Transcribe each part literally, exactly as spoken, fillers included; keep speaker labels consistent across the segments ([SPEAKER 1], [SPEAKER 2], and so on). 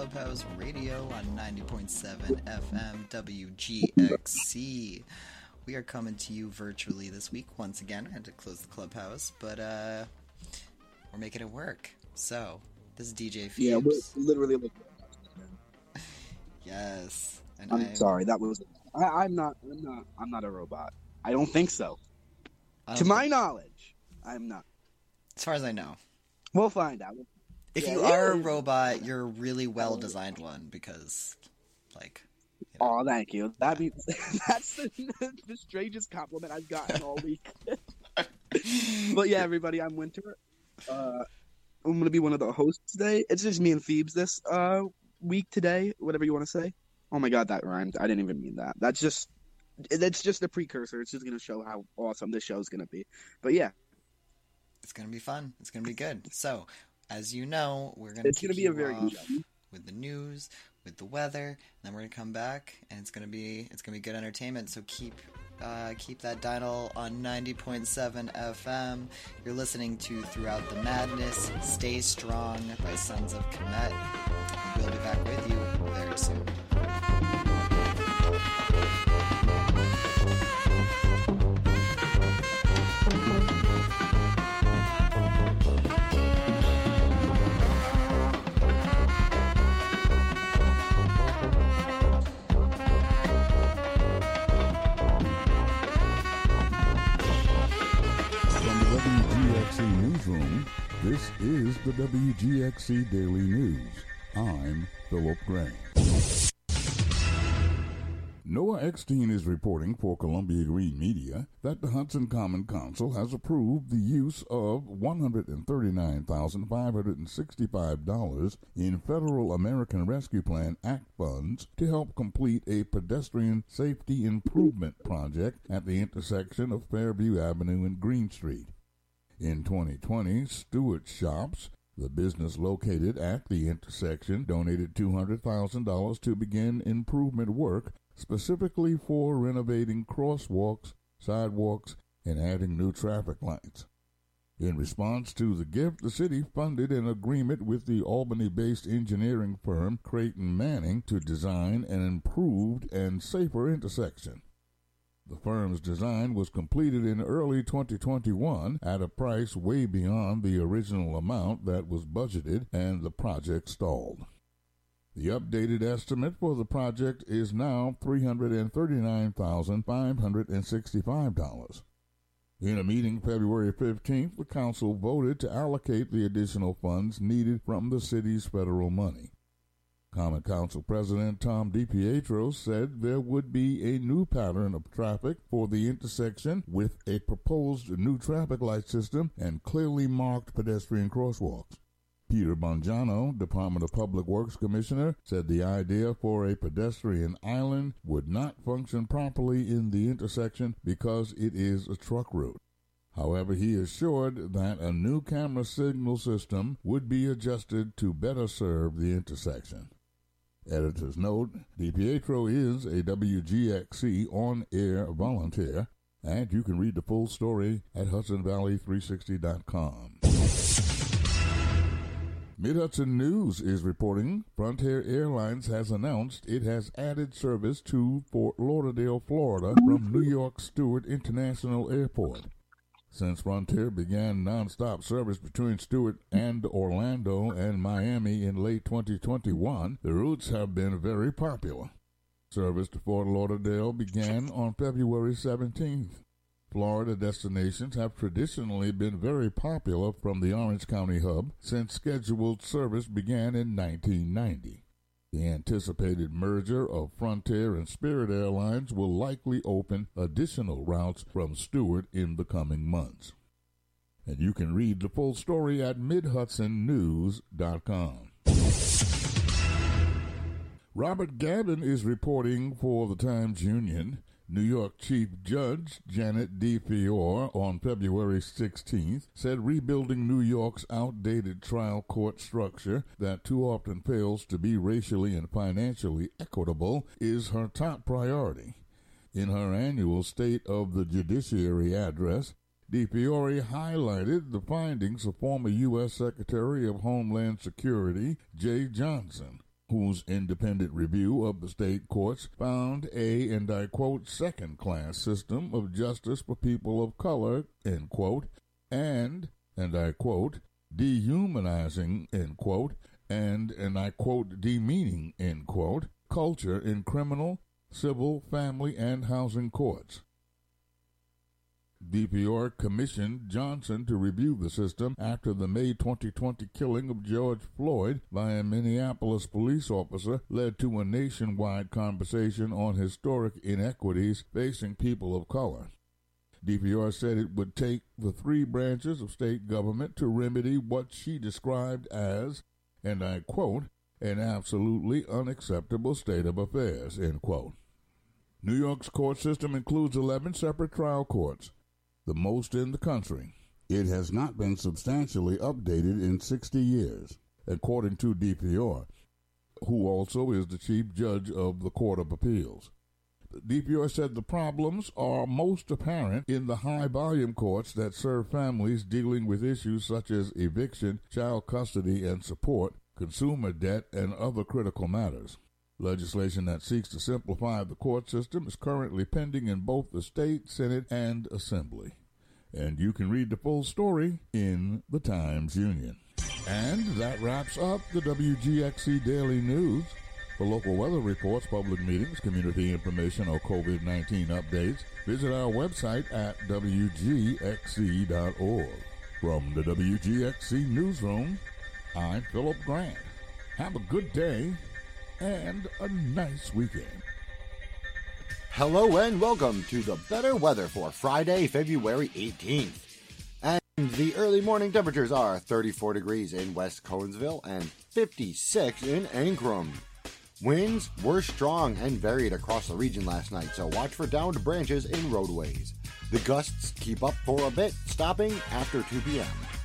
[SPEAKER 1] Clubhouse Radio on ninety point seven F M W G X C. We are coming to you virtually this week. Once again, I had to close the Clubhouse, but uh, we're making it work. So, this is D J Phoebes.
[SPEAKER 2] Yeah, we're literally like...
[SPEAKER 1] Yes. And
[SPEAKER 2] I'm,
[SPEAKER 1] I'm
[SPEAKER 2] sorry, that was... I, I'm not, I'm not, I'm not a robot. I don't think so.
[SPEAKER 1] I don't
[SPEAKER 2] to my
[SPEAKER 1] think-
[SPEAKER 2] knowledge, I'm not.
[SPEAKER 1] As far as I know.
[SPEAKER 2] We'll find out.
[SPEAKER 1] If
[SPEAKER 2] Yeah,
[SPEAKER 1] you
[SPEAKER 2] yeah.
[SPEAKER 1] are a robot, you're a really well-designed one, because, like... you know.
[SPEAKER 2] Oh, thank you. That means that's the, the strangest compliment I've gotten all week. But yeah, everybody, I'm Winter. Uh, I'm going to be one of the hosts today. It's just me and Phoebes this uh, week today, whatever you want to say. Oh my god, that rhymed. I didn't even mean that. That's just that's just a precursor. It's just going to show how awesome this show is going to be. But yeah.
[SPEAKER 1] It's going to be fun. It's going to be good. So, as you know, we're going to
[SPEAKER 2] It's
[SPEAKER 1] kick
[SPEAKER 2] going to be
[SPEAKER 1] you
[SPEAKER 2] a very
[SPEAKER 1] off
[SPEAKER 2] good show.
[SPEAKER 1] with the news, with the weather, and then we're going to come back, and it's going to be it's going to be good entertainment. So keep uh, keep that dial on ninety point seven F M. You're listening to Throughout the Madness, Stay Strong by Sons of Kemet. We'll be back with you very soon.
[SPEAKER 3] Newsroom. This is the W G X C Daily News. I'm Philip Gray. Noah Eckstein is reporting for Columbia Green Media that the Hudson Common Council has approved the use of one hundred thirty-nine thousand five hundred sixty-five dollars in Federal American Rescue Plan Act funds to help complete a pedestrian safety improvement project at the intersection of Fairview Avenue and Green Street. In twenty twenty, Stewart Shops, the business located at the intersection, donated two hundred thousand dollars to begin improvement work specifically for renovating crosswalks, sidewalks, and adding new traffic lights. In response to the gift, the city funded an agreement with the Albany-based engineering firm Creighton Manning to design an improved and safer intersection. The firm's design was completed in early twenty twenty-one at a price way beyond the original amount that was budgeted, and the project stalled. The updated estimate for the project is now three hundred thirty-nine thousand five hundred sixty-five dollars. In a meeting February fifteenth, the council voted to allocate the additional funds needed from the city's federal money. Common Council President Tom DiPietro said there would be a new pattern of traffic for the intersection with a proposed new traffic light system and clearly marked pedestrian crosswalks. Peter Bongiano, Department of Public Works Commissioner, said the idea for a pedestrian island would not function properly in the intersection because it is a truck route. However, he assured that a new camera signal system would be adjusted to better serve the intersection. Editor's note, DiPietro is a W G X C on-air volunteer, and you can read the full story at Hudson Valley three sixty dot com. Mid-Hudson News is reporting Frontier Airlines has announced it has added service to Fort Lauderdale, Florida from New York Stewart International Airport. Since Frontier began nonstop service between Stewart and Orlando and Miami in late twenty twenty-one, the routes have been very popular. Service to Fort Lauderdale began on February seventeenth. Florida destinations have traditionally been very popular from the Orange County hub since scheduled service began in nineteen ninety. The anticipated merger of Frontier and Spirit Airlines will likely open additional routes from Stewart in the coming months. And you can read the full story at mid hudson news dot com. Robert Gavin is reporting for the Times-Union. New York Chief Judge Janet D. Fior on February sixteenth said rebuilding New York's outdated trial court structure that too often fails to be racially and financially equitable is her top priority. In her annual State of the Judiciary address, De Fiore highlighted the findings of former U S Secretary of Homeland Security Jeh Johnson. whose independent review of the state courts found a, and I quote, second-class system of justice for people of color, end quote, and, and I quote, dehumanizing, end quote, and, and I quote, demeaning, end quote, culture in criminal, civil, family, and housing courts. D P R commissioned Johnson to review the system after the May twenty twenty killing of George Floyd by a Minneapolis police officer led to a nationwide conversation on historic inequities facing people of color. D P R said it would take the three branches of state government to remedy what she described as, and I quote, an absolutely unacceptable state of affairs, end quote. New York's court system includes eleven separate trial courts, the most in the country. It has not been substantially updated in sixty years, according to D P R, who also is the chief judge of the Court of Appeals. D P R said the problems are most apparent in the high-volume courts that serve families dealing with issues such as eviction, child custody and support, consumer debt, and other critical matters. Legislation that seeks to simplify the court system is currently pending in both the state, Senate, and Assembly. And you can read the full story in the Times-Union. And that wraps up the W G X C Daily News. For local weather reports, public meetings, community information, or COVID nineteen updates, visit our website at W G X C dot org. From the W G X C Newsroom, I'm Philip Grant. Have a good day and a nice weekend.
[SPEAKER 4] Hello and welcome to the better weather for Friday, February eighteenth. And the early morning temperatures are thirty-four degrees in West Conesville and fifty-six in Ancrum. Winds were strong and varied across the region last night, so watch for downed branches in roadways. The gusts keep up for a bit, stopping after two p.m.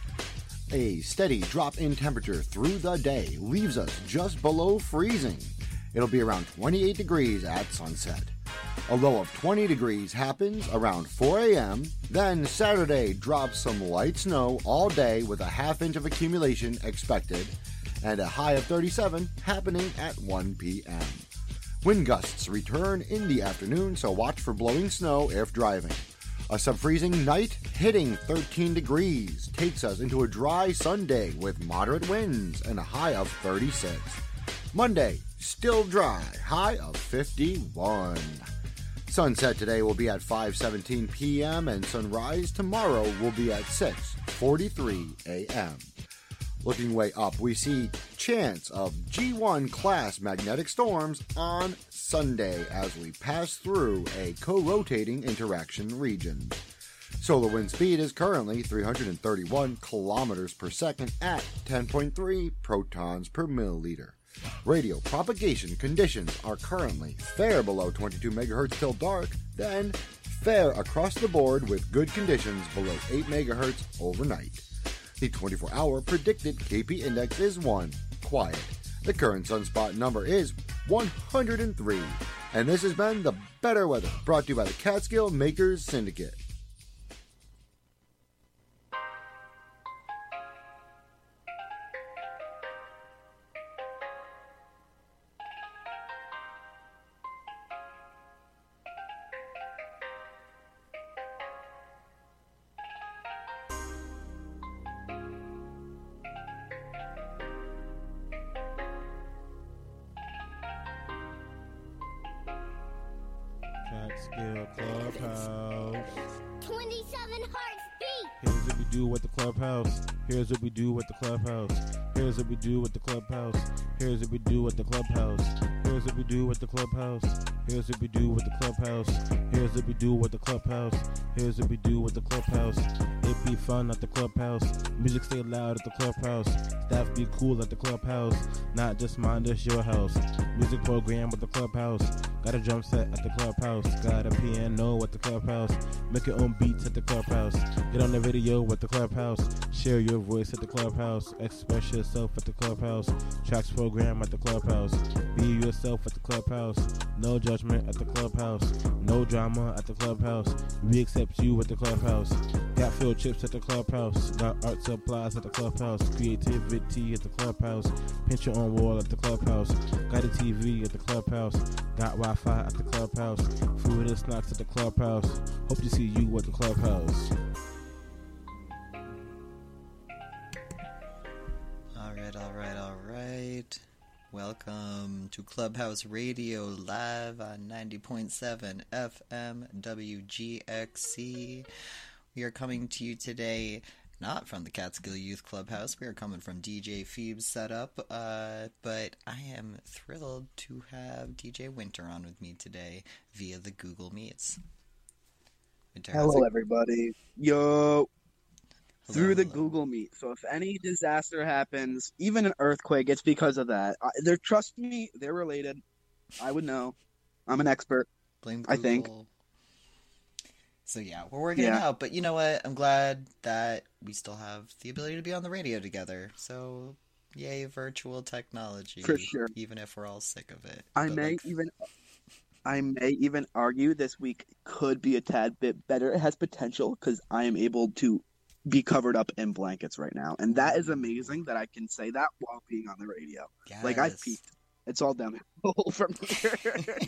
[SPEAKER 4] A steady drop in temperature through the day leaves us just below freezing. It'll be around twenty-eight degrees at sunset. A low of twenty degrees happens around four a.m., then Saturday drops some light snow all day with a half inch of accumulation expected, and a high of thirty-seven happening at one p.m. Wind gusts return in the afternoon, so watch for blowing snow if driving. A sub-freezing night hitting thirteen degrees takes us into a dry Sunday with moderate winds and a high of thirty-six. Monday, still dry, high of fifty-one. Sunset today will be at five seventeen p.m. and sunrise tomorrow will be at six forty-three a.m. Looking way up, we see chance of G one class magnetic storms on Sunday as we pass through a co-rotating interaction region. Solar wind speed is currently three hundred thirty-one kilometers per second at ten point three protons per milliliter. Radio propagation conditions are currently fair below twenty-two megahertz till dark, then fair across the board with good conditions below eight megahertz overnight. The twenty-four hour predicted K P index is one, quiet. The current sunspot number is one hundred three. And this has been The Better Weather, brought to you by the Catskill Makers Syndicate.
[SPEAKER 5] Catskill Clubhouse.
[SPEAKER 6] twenty-seven hearts beat.
[SPEAKER 5] Here's what we do with the Clubhouse. Here's what we do with the Clubhouse. Here's what we do with the Clubhouse. Here's what we do with the Clubhouse. Here's what we do with the Clubhouse. Here's what we do with the Clubhouse. Here's what we do with the Clubhouse. Here's what we do with the Clubhouse. It be fun at the Clubhouse. Music stay loud at the Clubhouse. Staff be cool at the Clubhouse. Not just mind us your house. Music program with the Clubhouse. Got a drum set at the Clubhouse. Got a piano at the Clubhouse. Make your own beats at the Clubhouse. Get on the video with the Clubhouse. Share your voice at the Clubhouse. Express yourself yourself at the clubhouse. Tracks program at the clubhouse. Be yourself at the clubhouse. No judgment at the clubhouse. No drama at the clubhouse. We accept you at the clubhouse. Got field trips at the clubhouse. Got art supplies at the clubhouse. Creativity at the clubhouse. Pinch your own wall at the clubhouse. Got a T V at the clubhouse. Got Wi-Fi at the clubhouse. Food and snacks at the clubhouse. Hope to see you at the clubhouse.
[SPEAKER 1] All right, all right, all right. Welcome to Clubhouse Radio live on ninety point seven F M W G X C. We are coming to you today not from the Catskill Youth Clubhouse. We are coming from D J Phoebe's setup, uh, but I am thrilled to have D J Winter on with me today via the Google Meets. Winter, how's
[SPEAKER 2] Hello,
[SPEAKER 1] it-
[SPEAKER 2] everybody. Yo.
[SPEAKER 1] Hello,
[SPEAKER 2] Through the
[SPEAKER 1] hello.
[SPEAKER 2] Google Meet. So if any disaster happens, even an earthquake, it's because of that. I, they're trust me, they're related. I would know. I'm an expert.
[SPEAKER 1] Blame
[SPEAKER 2] I think.
[SPEAKER 1] Google. So yeah, we're working it
[SPEAKER 2] Yeah.
[SPEAKER 1] out. But you know what? I'm glad that we still have the ability to be on the radio together. So yay, virtual technology.
[SPEAKER 2] For sure.
[SPEAKER 1] Even if we're all sick of it.
[SPEAKER 2] I
[SPEAKER 1] But,
[SPEAKER 2] may
[SPEAKER 1] like,
[SPEAKER 2] even I may even argue this week could be a tad bit better. It has potential because I am able to be covered up in blankets right now. And that is amazing that I can say that while being on the radio. Like, I've
[SPEAKER 1] yes.
[SPEAKER 2] peaked. It's all downhill from here.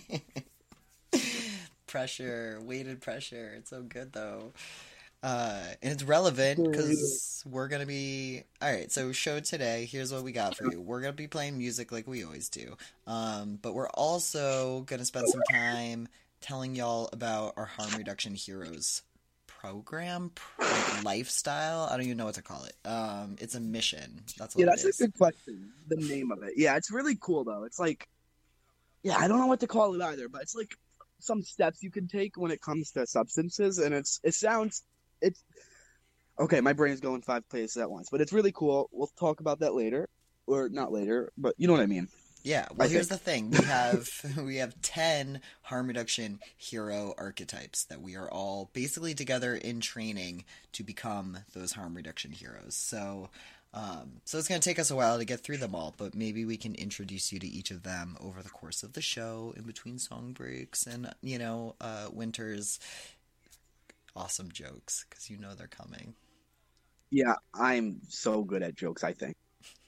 [SPEAKER 1] Pressure, weighted pressure. It's so good though. Uh, and it's relevant because we're going to be... Alright, so show today, here's what we got for you. We're going to be playing music like we always do. Um, but we're also going to spend some time telling y'all about our harm reduction heroes program, like lifestyle. I don't even know what to call it. Um, it's a mission. That's what
[SPEAKER 2] Yeah,
[SPEAKER 1] it
[SPEAKER 2] that's a
[SPEAKER 1] is.
[SPEAKER 2] good question. The name of it. Yeah, it's really cool though. It's like, yeah, I don't know what to call it either, but it's like some steps you can take when it comes to substances, and it's it sounds it's okay. My brain is going five places at once, but it's really cool. We'll talk about that later, or not later, but you know what I mean.
[SPEAKER 1] Yeah, well,
[SPEAKER 2] I
[SPEAKER 1] here's
[SPEAKER 2] think.
[SPEAKER 1] the thing. We have we have ten harm reduction hero archetypes that we are all basically together in training to become those harm reduction heroes. So, um, so it's going to take us a while to get through them all, but maybe we can introduce you to each of them over the course of the show, in between song breaks, and you know, uh, Winter's awesome jokes because you know they're coming.
[SPEAKER 2] Yeah, I'm so good at jokes. I think.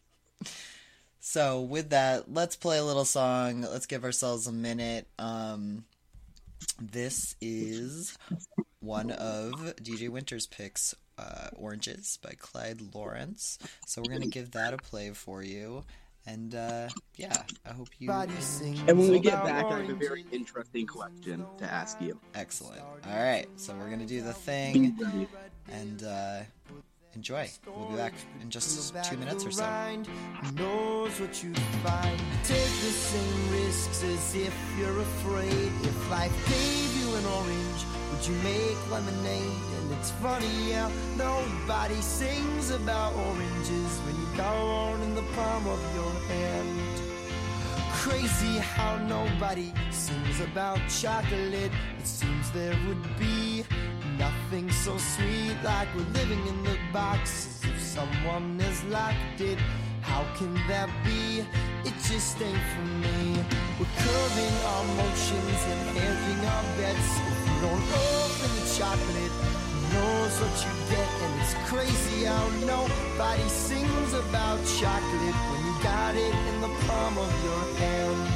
[SPEAKER 1] So with that, let's play a little song. Let's give ourselves a minute. Um, this is one of D J Winter's picks, uh, Oranges by Clyde Lawrence. So we're going to give that a play for you. And uh, yeah, I hope you...
[SPEAKER 2] And when we get back, I have a very interesting question to ask you.
[SPEAKER 1] Excellent. All right, so we're going to do the
[SPEAKER 2] Be
[SPEAKER 1] thing
[SPEAKER 2] ready.
[SPEAKER 1] and uh, enjoy. We'll be back in just two minutes or so.
[SPEAKER 7] Who knows what you find? Take the same risks as if you're afraid. If life gave you an orange, would you make lemonade? And it's funny how nobody sings about oranges when you got one in the palm of your hand. Crazy how nobody sings about chocolate. It seems there would be nothing so sweet like we're living in the box as if someone has locked it. How can that be? It just ain't for me. We're curving our motions and hedging our bets. If you don't open the chocolate, who knows what you get? And it's crazy how nobody sings about chocolate when you got it in the palm of your hand.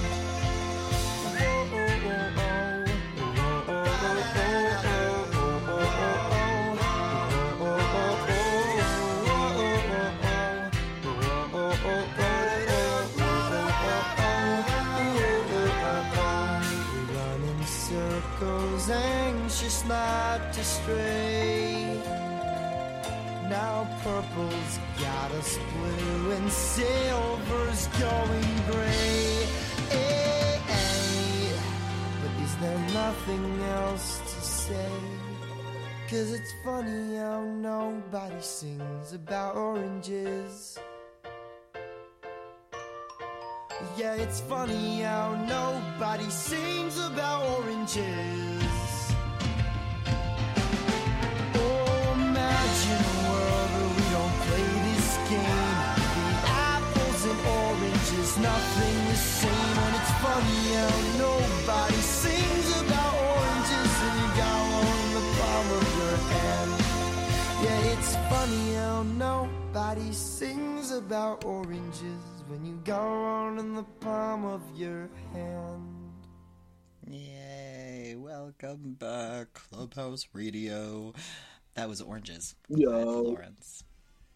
[SPEAKER 7] Circles, anxious not to stray. Now purple's got us blue and silver's going gray. Hey, hey. But is there nothing else to say? Cause it's funny how nobody sings about oranges. Yeah, it's funny how nobody sings about oranges. Oh, imagine a world where we don't play this game. The funny how nobody sings about oranges and you got one in the palm of your hand. Yeah, it's funny how nobody sings about oranges when you got one in the palm of your hand.
[SPEAKER 1] Yay, welcome back, Clubhouse Radio. That was Oranges.
[SPEAKER 2] Yo.
[SPEAKER 1] By Lawrence.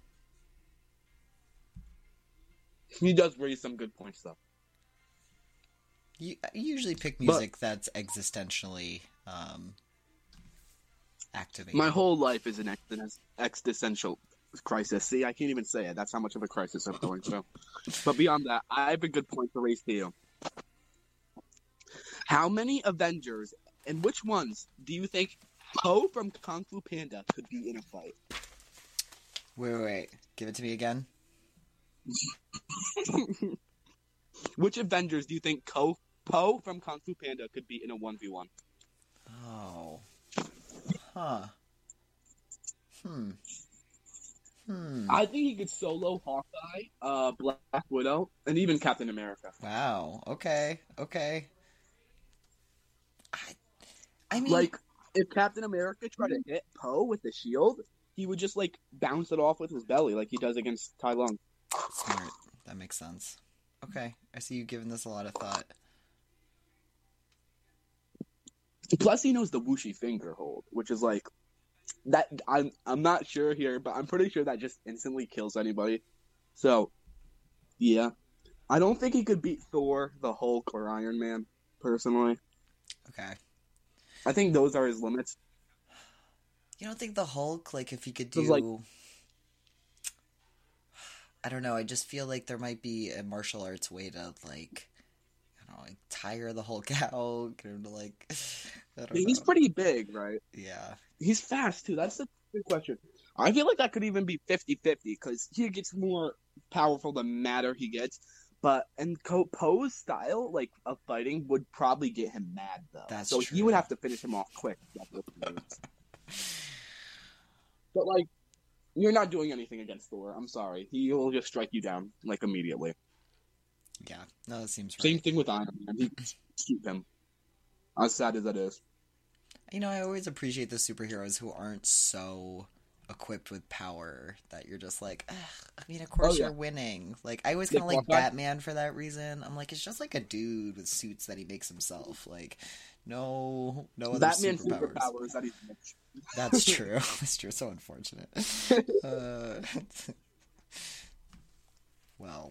[SPEAKER 2] He does raise some good points, though.
[SPEAKER 1] You, you usually pick music but, that's existentially um, activated.
[SPEAKER 2] My whole life is an ex- existential crisis. See, I can't even say it. That's how much of a crisis I'm going through. But beyond that, I have a good point to raise to you. How many Avengers and which ones do you think Po from Kung Fu Panda could be in a fight?
[SPEAKER 1] Wait, wait, wait. Give it to me again.
[SPEAKER 2] Which Avengers do you think Ko, Po from Kung Fu Panda could be in a one v one?
[SPEAKER 1] Oh. Huh. Hmm. Hmm.
[SPEAKER 2] I think he could solo Hawkeye, uh, Black Widow, and even Captain America.
[SPEAKER 1] Wow. Okay. Okay. I, I mean,
[SPEAKER 2] like, if Captain America tried to hit Po with the shield, he would just, like, bounce it off with his belly like he does against Tai Lung.
[SPEAKER 1] Smart. That makes sense. Okay. I see you giving this a lot of thought.
[SPEAKER 2] Plus, he knows the whooshy finger hold, which is, like, that, I'm, I'm not sure here, but I'm pretty sure that just instantly kills anybody. So, yeah. I don't think he could beat Thor, the Hulk, or Iron Man, personally.
[SPEAKER 1] Okay.
[SPEAKER 2] I think those are his limits.
[SPEAKER 1] You don't think the Hulk, like, if he could do...
[SPEAKER 2] Like,
[SPEAKER 1] I don't know, I just feel like there might be a martial arts way to, like, I don't know, like, tire the Hulk out, get him to, like... I don't
[SPEAKER 2] he's
[SPEAKER 1] know.
[SPEAKER 2] pretty big, right?
[SPEAKER 1] Yeah.
[SPEAKER 2] He's fast, too. That's the good question. I feel like that could even be fifty-fifty, because he gets more powerful the madder he gets. But, and Poe's style, like, of fighting would probably get him mad, though.
[SPEAKER 1] That's
[SPEAKER 2] so
[SPEAKER 1] true.
[SPEAKER 2] he would have to finish him off quick. But, like, you're not doing anything against Thor. I'm sorry. He will just strike you down, like, immediately.
[SPEAKER 1] Yeah. No, that seems right.
[SPEAKER 2] Same thing with Iron Man. He shoot him. As sad as that is.
[SPEAKER 1] You know, I always appreciate the superheroes who aren't so equipped with power that you're just like, ugh, I mean, of course
[SPEAKER 2] oh, yeah.
[SPEAKER 1] you're winning. Like, I always kind of like Batman for that reason. I'm like, it's just like a dude with suits that he makes himself. Like, no, no other
[SPEAKER 2] Batman
[SPEAKER 1] superpowers.
[SPEAKER 2] superpowers that he's rich.
[SPEAKER 1] That's true. That's true. So unfortunate. uh, well,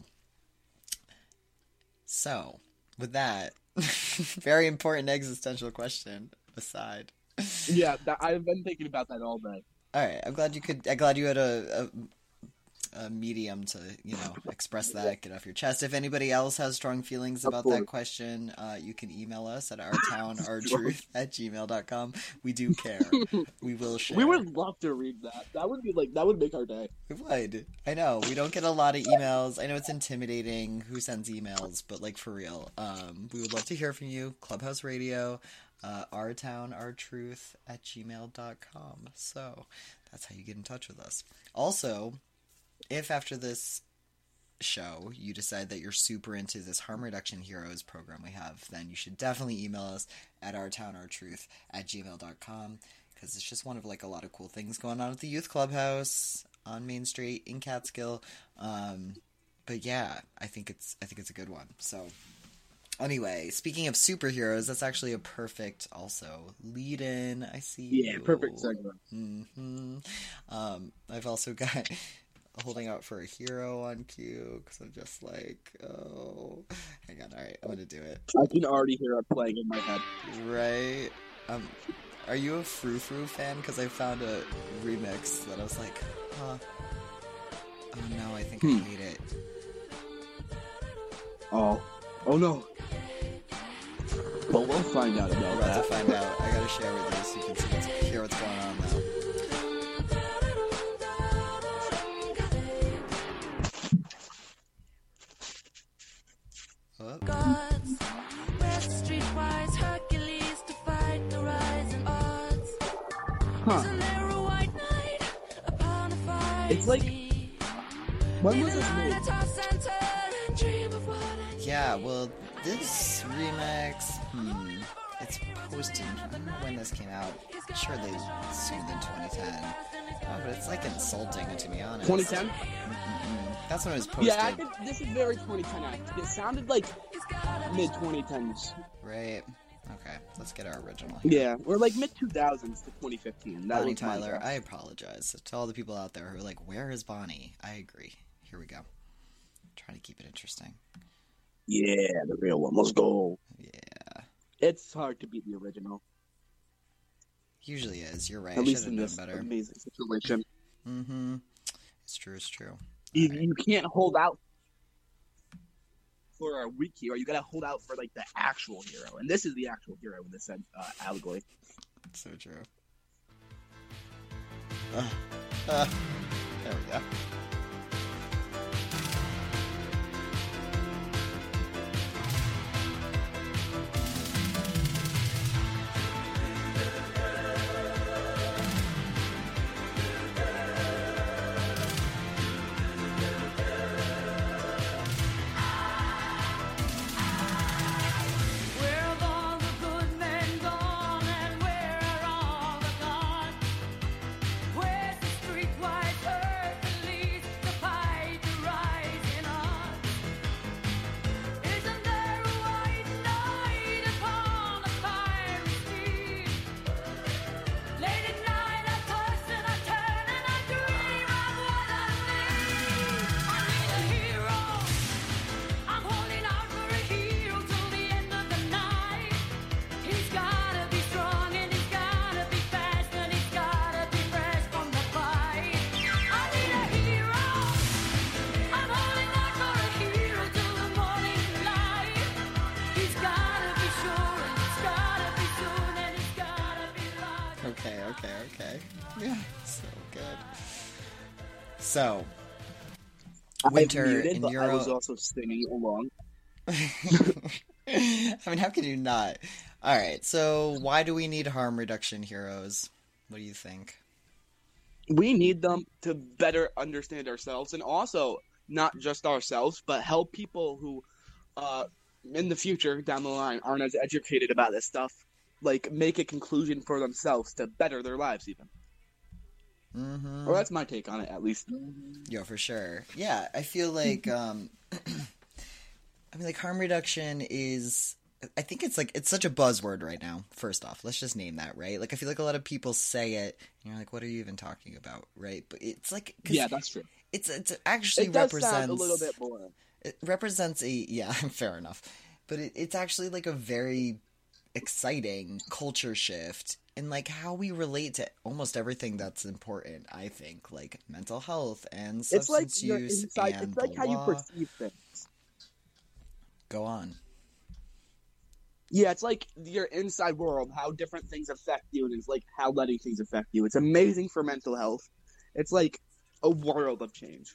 [SPEAKER 1] so with that very important existential question aside.
[SPEAKER 2] Yeah, that, I've been thinking about that all day.
[SPEAKER 1] All right, I'm glad you could. I'm glad you had a, a, a medium to, you know, express that, get off your chest. If anybody else has strong feelings about that question, uh, you can email us at ourtownourtruth at gmail dot com. We do care. We will share.
[SPEAKER 2] We would love to read that. That would be like that would make our day.
[SPEAKER 1] It would. I know we don't get a lot of emails. I know it's intimidating who sends emails, but like for real, um, we would love to hear from you. Clubhouse Radio. Uh, our town, our truth at gmail dot com. So that's how you get in touch with us. Also, if after this show you decide that you're super into this harm reduction heroes program we have, then you should definitely email us at our town, our truth at gmail dot com, because it's just one of like a lot of cool things going on at the youth clubhouse on Main Street in Catskill. Um, but yeah, I think it's I think it's a good one. So. Anyway, speaking of superheroes, that's actually a perfect, also, lead-in. I see
[SPEAKER 2] Yeah,
[SPEAKER 1] you.
[SPEAKER 2] perfect segment.
[SPEAKER 1] Mm-hmm. Um, I've also got holding out for a hero on cue, because I'm just like, oh. Hang on, alright, I'm gonna do it.
[SPEAKER 2] I can already hear it playing in my head.
[SPEAKER 1] Right? Um, are you a Frou Frou fan? Because I found a remix that I was like, huh. Oh no, I think
[SPEAKER 2] hmm.
[SPEAKER 1] I hate it.
[SPEAKER 2] Oh. Oh no. But we'll find out about
[SPEAKER 1] We're about
[SPEAKER 2] that.
[SPEAKER 1] to find out. I gotta share with you so you can see what's, hear what's going on now. Oh.
[SPEAKER 8] Gods, West Streetwise Hercules to fight the rising odds.
[SPEAKER 2] Huh.
[SPEAKER 8] Isn't there a white knight upon a fight?
[SPEAKER 2] It's like, when was this made?
[SPEAKER 1] Yeah, well, this remix, hmm, it's posted, I don't know when this came out. I'm sure they sued in twenty ten. Oh, but it's like insulting, to be honest.
[SPEAKER 2] twenty ten?
[SPEAKER 1] Mm-mm. That's when it was posted.
[SPEAKER 2] Yeah, I think this is very twenty ten actually. It sounded like mid twenty tens.
[SPEAKER 1] Right. Okay, let's get our original here.
[SPEAKER 2] Yeah, or like mid two thousands to twenty fifteen. That
[SPEAKER 1] Bonnie
[SPEAKER 2] was my
[SPEAKER 1] Tyler,
[SPEAKER 2] guess.
[SPEAKER 1] I apologize to all the people out there who are like, where is Bonnie? I agree. Here we go. Try to keep it interesting.
[SPEAKER 2] Yeah, the real one. Let's go.
[SPEAKER 1] Yeah.
[SPEAKER 2] It's hard to beat the original.
[SPEAKER 1] Usually is. You're right.
[SPEAKER 2] At
[SPEAKER 1] I
[SPEAKER 2] least
[SPEAKER 1] should
[SPEAKER 2] in
[SPEAKER 1] have
[SPEAKER 2] this
[SPEAKER 1] done better.
[SPEAKER 2] amazing situation.
[SPEAKER 1] Mm-hmm. It's true, it's true.
[SPEAKER 2] You,
[SPEAKER 1] Alright.
[SPEAKER 2] you can't hold out for a weak hero. You gotta hold out for like the actual hero, and this is the actual hero in this uh, allegory.
[SPEAKER 1] So true. Uh, uh, there we go.
[SPEAKER 8] Where have all the good men gone, and where are all the gone? Where's the streetwise Hercules to fight the rising odds? Isn't there a white knight upon a fiery steed? Late at night I toss and I turn and I dream of what I need. I need a hero. I'm holding out for a hero till the end of the night. He's gotta be strong and he's gotta be fast and he's gotta be fresh from the fight. I need a hero. I'm holding out for a hero till the morning light. He's gotta be sure and it's gotta be soon and it's gotta be light.
[SPEAKER 1] Okay, okay, okay. Yeah, so good. So, Winter
[SPEAKER 2] I muted,
[SPEAKER 1] in
[SPEAKER 2] but I
[SPEAKER 1] Euro.
[SPEAKER 2] was also singing along.
[SPEAKER 1] I mean, how can you not? All right, so why do we need harm reduction heroes? What do you think?
[SPEAKER 2] We need them to better understand ourselves, and also not just ourselves, but help people who, uh, in the future down the line, aren't as educated about this stuff. Like, make a conclusion for themselves to better their lives, even.
[SPEAKER 1] Mm-hmm.
[SPEAKER 2] Well, that's my take on it, at least.
[SPEAKER 1] Yeah, for sure. Yeah, I feel like, um, I mean, like, harm reduction is, I think it's like, it's such a buzzword right now, first off. Let's just name that, right? Like, I feel like a lot of people say it, and you're like, what are you even talking about, right? But it's like, 'cause
[SPEAKER 2] Yeah, that's true.
[SPEAKER 1] it's, it's actually
[SPEAKER 2] It does
[SPEAKER 1] represents,
[SPEAKER 2] sound a little bit more.
[SPEAKER 1] it represents a, yeah, fair enough. But it, it's actually like a very exciting culture shift in like how we relate to almost everything that's important. I think like mental health and
[SPEAKER 2] It's like
[SPEAKER 1] substance
[SPEAKER 2] your
[SPEAKER 1] use
[SPEAKER 2] inside.
[SPEAKER 1] and
[SPEAKER 2] It's like
[SPEAKER 1] the
[SPEAKER 2] how you
[SPEAKER 1] law.
[SPEAKER 2] perceive things.
[SPEAKER 1] Go on.
[SPEAKER 2] Yeah, it's like your inside world, how different things affect you, and it's like how letting things affect you. It's amazing for mental health. It's like a world of change.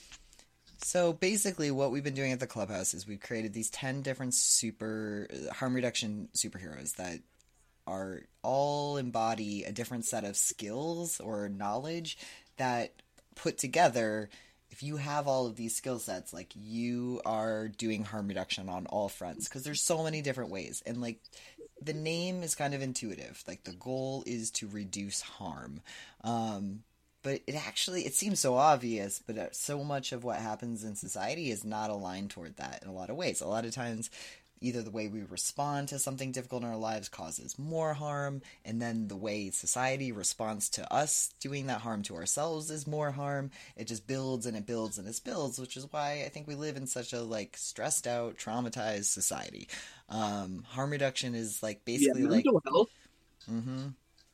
[SPEAKER 1] So basically, what we've been doing at the clubhouse is we've created these ten different super harm reduction superheroes that are all embody a different set of skills or knowledge that put together. If you have all of these skill sets, like you are doing harm reduction on all fronts because there's so many different ways. And like the name is kind of intuitive. Like the goal is to reduce harm. Um, but it actually, it seems so obvious, but uh, so much of what happens in society is not aligned toward that in a lot of ways. A lot of times, either the way we respond to something difficult in our lives causes more harm, and then the way society responds to us doing that harm to ourselves is more harm. It just builds and it builds and it builds, which is why I think we live in such a like stressed out, traumatized society. Um, harm reduction is like basically
[SPEAKER 2] yeah,
[SPEAKER 1] like
[SPEAKER 2] mental health,
[SPEAKER 1] mm-hmm.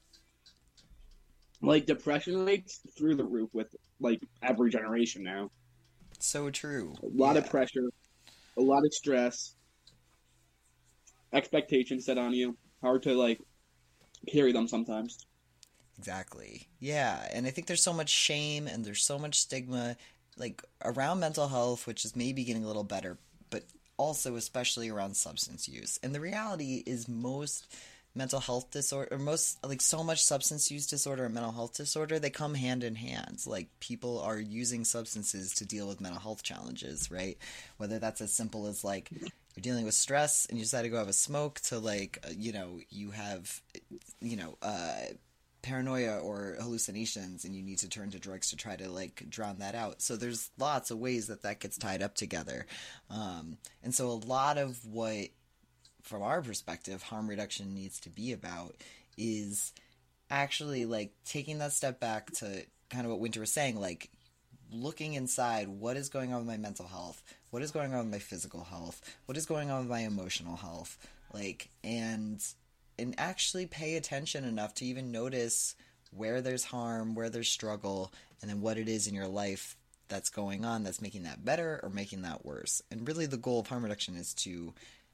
[SPEAKER 2] like depression rates through the roof with like every generation now.
[SPEAKER 1] So true.
[SPEAKER 2] A lot
[SPEAKER 1] Yeah.
[SPEAKER 2] of pressure, a lot of stress, expectations set on you. Hard to like carry them sometimes.
[SPEAKER 1] Exactly. Yeah, and I think there's so much shame and there's so much stigma like around mental health, which is maybe getting a little better, but also especially around substance use. And the reality is most mental health disorder, or most, like, so much substance use disorder and mental health disorder, they come hand in hand. Like, people are using substances to deal with mental health challenges, right? Whether that's as simple as, like, you're dealing with stress and you decide to go have a smoke, to, like, uh, you know, you have, you know, uh, paranoia or hallucinations and you need to turn to drugs to try to, like, drown that out. So there's lots of ways that that gets tied up together. Um, and so a lot of what, from our perspective, harm reduction needs to be about is actually, like, taking that step back to kind of what Winter was saying, like, looking inside, what is going on with my mental health? What is going on with my physical health? What is going on with my emotional health? Like, and and actually pay attention enough to even notice where there's harm, where there's struggle, and then what it is in your life that's going on that's making that better or making that worse. And really the goal of harm reduction is to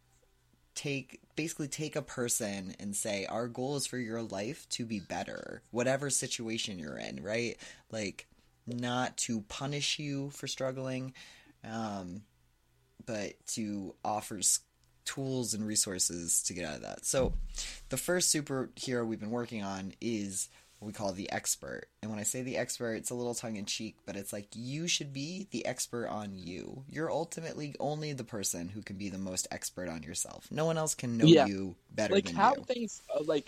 [SPEAKER 1] take basically take a person and say, our goal is for your life to be better, whatever situation you're in, right? Like, not to punish you for struggling, um, but to offer s- tools and resources to get out of that. So the first superhero we've been working on is what we call the expert. And when I say the expert, it's a little tongue-in-cheek, but it's like, you should be the expert on you. You're ultimately only the person who can be the most expert on yourself. No one else can know
[SPEAKER 2] Yeah.
[SPEAKER 1] you better
[SPEAKER 2] Like
[SPEAKER 1] than
[SPEAKER 2] how
[SPEAKER 1] you.
[SPEAKER 2] things uh, like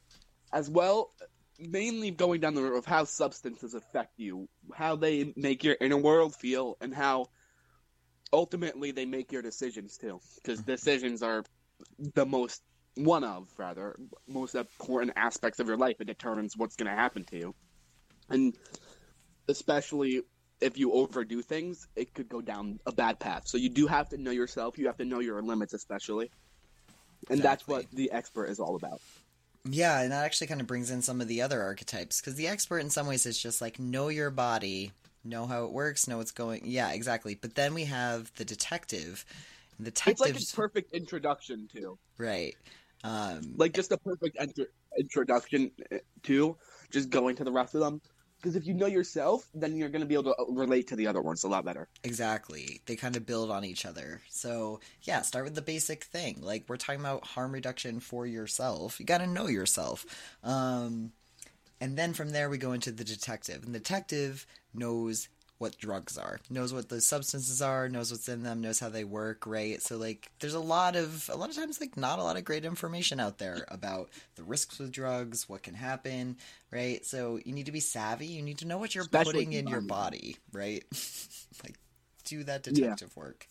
[SPEAKER 2] as well. Mainly going down the road of how substances affect you, how they make your inner world feel, and how ultimately they make your decisions too. Because decisions are the most, one of, rather, most important aspects of your life. It determines what's going to happen to you. And especially if you overdo things, it could go down a bad path. So you do have to know yourself. You have to know your limits, especially. And that's
[SPEAKER 1] Exactly.
[SPEAKER 2] what the expert is all about.
[SPEAKER 1] Yeah, and that actually kind of brings in some of the other archetypes, because the expert in some ways is just like, know your body, know how it works, know what's going. Yeah, exactly. But then we have the detective. The
[SPEAKER 2] It's like
[SPEAKER 1] detective's
[SPEAKER 2] a perfect introduction to,
[SPEAKER 1] right. Um,
[SPEAKER 2] like just a perfect enter- introduction to just going to the rest of them. Because if you know yourself, then you're going to be able to relate to the other ones a lot better.
[SPEAKER 1] Exactly. They kind of build on each other. So, yeah, start with the basic thing. Like, we're talking about harm reduction for yourself. You got to know yourself. Um, and then from there, we go into the detective. And the detective knows what drugs are, knows what the substances are, knows what's in them, knows how they work, right? So, like, there's a lot of, a lot of times, like, not a lot of great information out there about the risks with drugs, what can happen, right? So you need to be savvy. You need to know what you're
[SPEAKER 2] Especially
[SPEAKER 1] putting in
[SPEAKER 2] young.
[SPEAKER 1] your body, right? Like, do that
[SPEAKER 2] Yeah.
[SPEAKER 1] detective work.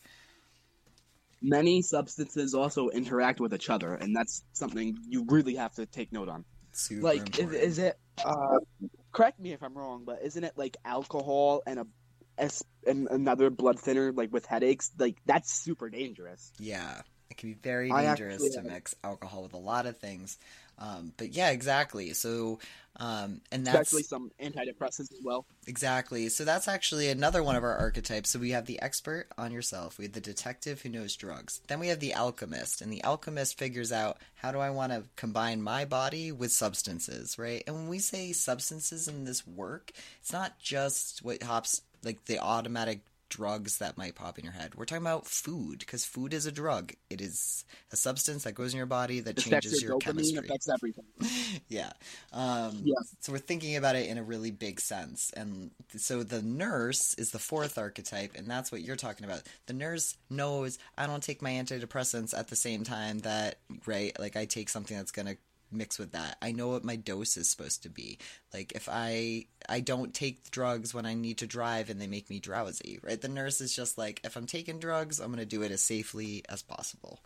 [SPEAKER 2] Many substances also interact with each other, and that's something you really have to take note on.
[SPEAKER 1] Super
[SPEAKER 2] Like, is,
[SPEAKER 1] important.
[SPEAKER 2] is it, uh, correct me if I'm wrong, but isn't it like alcohol and a S- and another blood thinner, like with headaches? Like, that's super dangerous.
[SPEAKER 1] Yeah, it can be very
[SPEAKER 2] I
[SPEAKER 1] dangerous
[SPEAKER 2] actually-
[SPEAKER 1] to mix alcohol with a lot of things. Um, but yeah, exactly. So, um, and that's
[SPEAKER 2] Especially some antidepressants as well.
[SPEAKER 1] exactly. So that's actually another one of our archetypes. So we have the expert on yourself. We have the detective who knows drugs. Then we have the alchemist, and the alchemist figures out, how do I want to combine my body with substances, right? And when we say substances in this work, it's not just what hops, like the automatic drugs that might pop in your head. We're talking about food, because food is a drug. It is a substance that goes in your body that
[SPEAKER 2] Affects
[SPEAKER 1] changes
[SPEAKER 2] your
[SPEAKER 1] your
[SPEAKER 2] dopamine,
[SPEAKER 1] chemistry.
[SPEAKER 2] affects everything.
[SPEAKER 1] Yeah. Um,
[SPEAKER 2] Yeah.
[SPEAKER 1] So we're thinking about it in a really big sense. And so the nurse is the fourth archetype, and that's what you're talking about. The nurse knows, I don't take my antidepressants at the same time that, right, like I take something that's going to mix with that. I know what my dose is supposed to be. Like, if I I don't take drugs when I need to drive and they make me drowsy, right? The nurse is just like, if I'm taking drugs, I'm going to do it as safely as possible.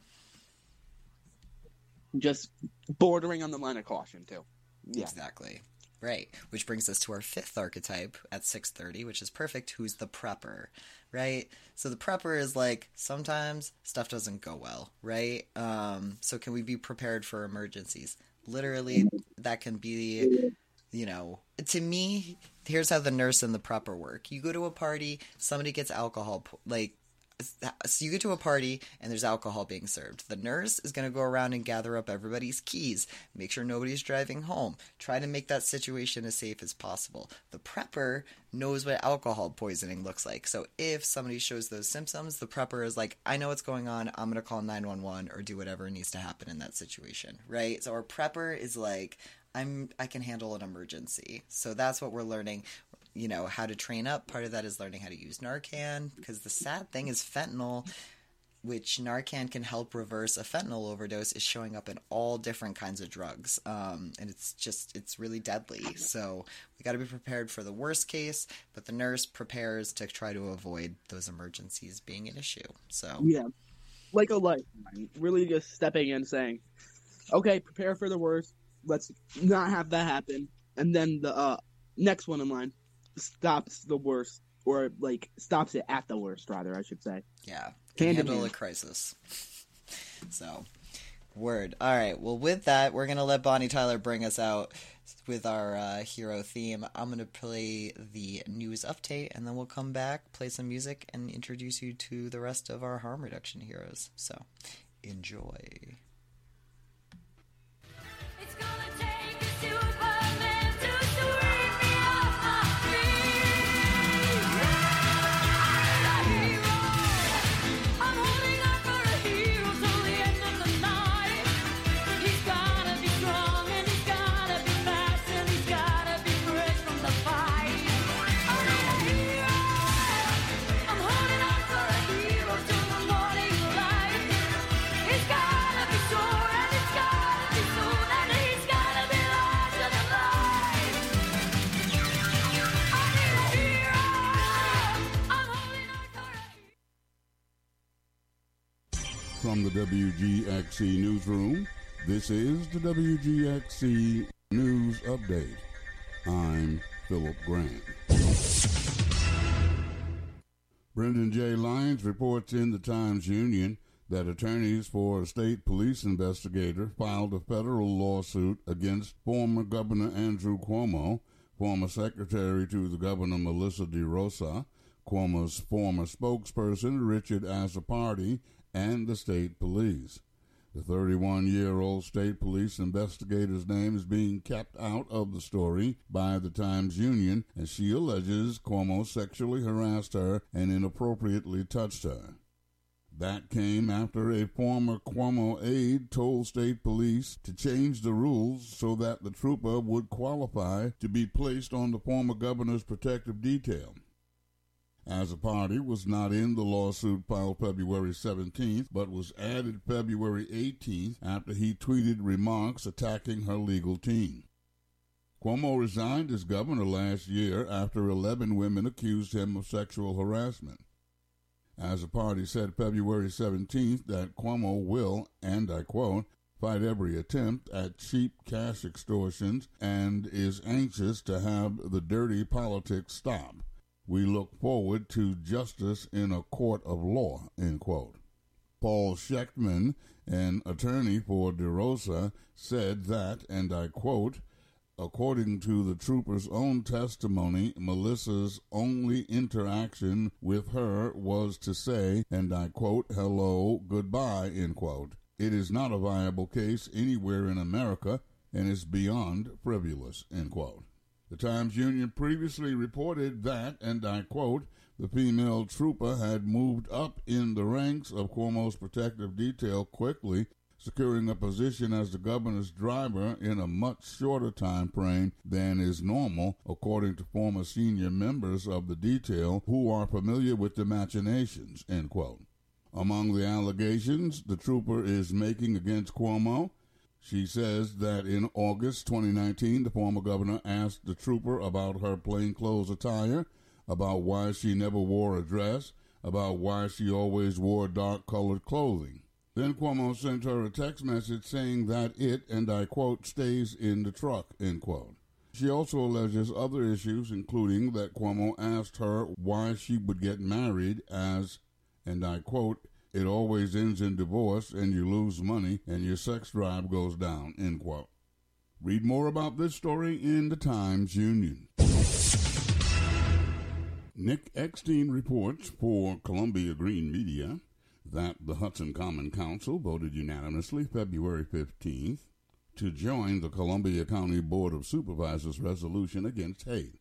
[SPEAKER 2] Just bordering on the line of caution, too. Yeah.
[SPEAKER 1] Exactly. Right. Which brings us to our fifth archetype at six thirty, which is perfect, who's the prepper, right? So the prepper is like, sometimes stuff doesn't go well, right? Um, so can we be prepared for emergencies? Literally, that can be, you know, to me, here's how the nurse and the prepper work. You go to a party, somebody gets alcohol, po- like, so you get to a party and there's alcohol being served. The nurse is going to go around and gather up everybody's keys, make sure nobody's driving home, try to make that situation as safe as possible. The prepper knows what alcohol poisoning looks like. So if somebody shows those symptoms, the prepper is like, I know what's going on. I'm going to call nine one one or do whatever needs to happen in that situation, right? So our prepper is like, I'm I can handle an emergency. So that's what we're learning. You know, how to train up. Part of that is learning how to use Narcan, because the sad thing is fentanyl, which Narcan can help reverse a fentanyl overdose, is showing up in all different kinds of drugs. Um, and it's just, it's really deadly. So we got to be prepared for the worst case, but the nurse prepares to try to avoid those emergencies being an issue. So
[SPEAKER 2] Yeah, like a lifeline. Really just stepping in saying, okay, prepare for the worst. Let's not have that happen. And then the uh, next one in line stops the worst, or like stops it at the worst, rather, I should say.
[SPEAKER 1] Yeah, can
[SPEAKER 2] Hand in
[SPEAKER 1] handle a
[SPEAKER 2] hand.
[SPEAKER 1] crisis. So, word. All right, well, with that, we're going to let Bonnie Tyler bring us out with our uh, hero theme. I'm going to play the news update, and then we'll come back, play some music, and introduce you to the rest of our harm reduction heroes. So, enjoy.
[SPEAKER 8] It's gonna take a Superman to sweep me off my feet. I'm a hero. I'm holding on for a hero till the end of the night. He's gotta be strong and he's gotta be fast and he's gotta be fresh from the fight. I'm a hero. I'm holding on for a hero till the morning light. He's gotta be sure and it's gotta be soon and he's gotta be larger than life. I need a hero. I'm holding on for a hero.
[SPEAKER 3] From the W G X C Newsroom, this is the W G X C News Update. I'm Philip Grant. Brendan J. Lyons reports in the Times-Union that attorneys for a state police investigator filed a federal lawsuit against former Governor Andrew Cuomo, former secretary to the governor Melissa DeRosa, Cuomo's former spokesperson Richard Azzopardi, and the state police. The thirty-one-year-old state police investigator's name is being kept out of the story by the Times-Union, as she alleges Cuomo sexually harassed her and inappropriately touched her. That came after a former Cuomo aide told state police to change the rules so that the trooper would qualify to be placed on the former governor's protective detail. Azzopardi was not in the lawsuit filed February seventeenth, but was added February eighteenth after he tweeted remarks attacking her legal team. Cuomo resigned as governor last year after eleven women accused him of sexual harassment. Azzopardi said February seventeenth that Cuomo will, and I quote, fight every attempt at cheap cash extortions and is anxious to have the dirty politics stop. We look forward to justice in a court of law, end quote. Paul Schechtman, an attorney for DeRosa, said that, and I quote, according to the trooper's own testimony, Melissa's only interaction with her was to say, and I quote, hello, goodbye, end quote. It is not a viable case anywhere in America and is beyond frivolous, end quote. The Times-Union previously reported that, and I quote, the female trooper had moved up in the ranks of Cuomo's protective detail quickly, securing a position as the governor's driver in a much shorter time frame than is normal, according to former senior members of the detail who are familiar with the machinations, end quote. Among the allegations the trooper is making against Cuomo, she says that in August twenty nineteen, the former governor asked the trooper about her plainclothes attire, about why she never wore a dress, about why she always wore dark-colored clothing. Then Cuomo sent her a text message saying that it, and I quote, stays in the truck, end quote. She also alleges other issues, including that Cuomo asked her why she would get married as, and I quote, it always ends in divorce and you lose money and your sex drive goes down, end quote. Read more about this story in the Times-Union. Nick Eckstein reports for Columbia Green Media that the Hudson Common Council voted unanimously February fifteenth to join the Columbia County Board of Supervisors resolution against hate.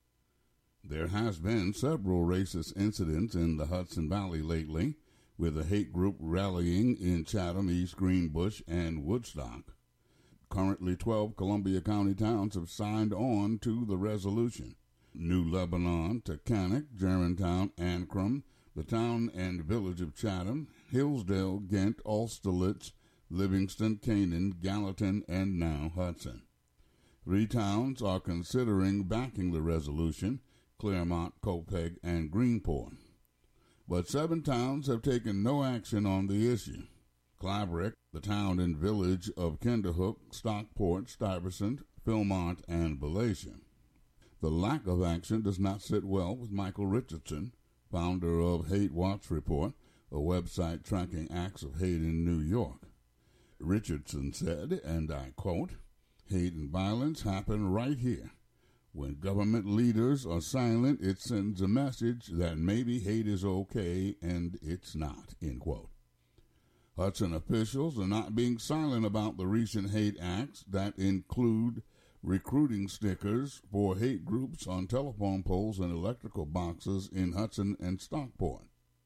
[SPEAKER 3] There has been several racist incidents in the Hudson Valley lately, with a hate group rallying in Chatham, East Greenbush, and Woodstock. Currently, twelve Columbia County towns have signed on to the resolution. New Lebanon, Taconic, Germantown, Ancrum, the town and village of Chatham, Hillsdale, Ghent, Austerlitz, Livingston, Canaan, Gallatin, and now Hudson. Three towns are considering backing the resolution: Claremont, Copeg, and Greenport. But seven towns have taken no action on the issue. Claverick, the town and village of Kinderhook, Stockport, Stuyvesant, Philmont, and Valatia. The lack of action does not sit well with Michael Richardson, founder of Hate Watch Report, a website tracking acts of hate in New York. Richardson said, and I quote, "Hate and violence happen right here. When government leaders are silent, it sends a message that maybe hate is okay, and it's not," end quote. Hudson officials are not being silent about the recent hate acts that include recruiting stickers for hate groups on telephone poles and electrical boxes in Hudson and Stockport.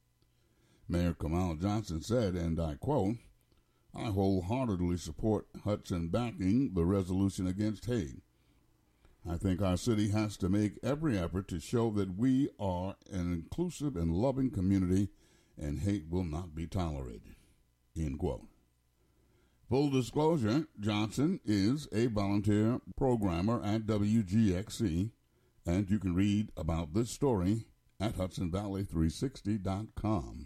[SPEAKER 3] Mayor Kamal Johnson said, and I quote, "I wholeheartedly support Hudson backing the resolution against hate. I think our city has to make every effort to show that we are an inclusive and loving community, and hate will not be tolerated," end quote. Full disclosure, Johnson is a volunteer programmer at W G X C, and you can read about this story at Hudson Valley three sixty dot com.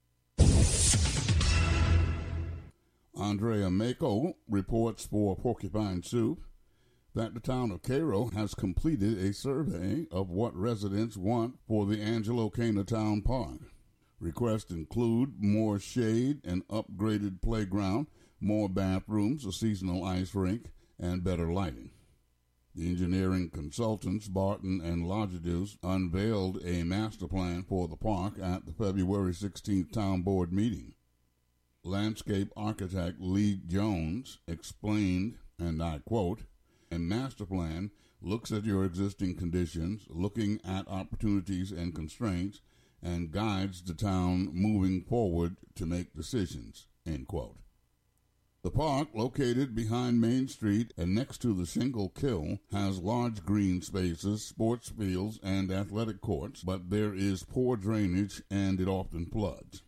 [SPEAKER 3] Andrea Mako reports for Porcupine Soup that the town of Cairo has completed a survey of what residents want for the Angelo Cana Town Park. Requests include more shade, an upgraded playground, more bathrooms, a seasonal ice rink, and better lighting. The engineering consultants Barton and Lodgedeus unveiled a master plan for the park at the February sixteenth Town Board meeting. Landscape architect Lee Jones explained, and I quote, "A master plan looks at your existing conditions, looking at opportunities and constraints, and guides the town moving forward to make decisions," end quote. The park, located behind Main Street and next to the Shingle Kill, has large green spaces, sports fields, and athletic courts, but there is poor drainage and it often floods.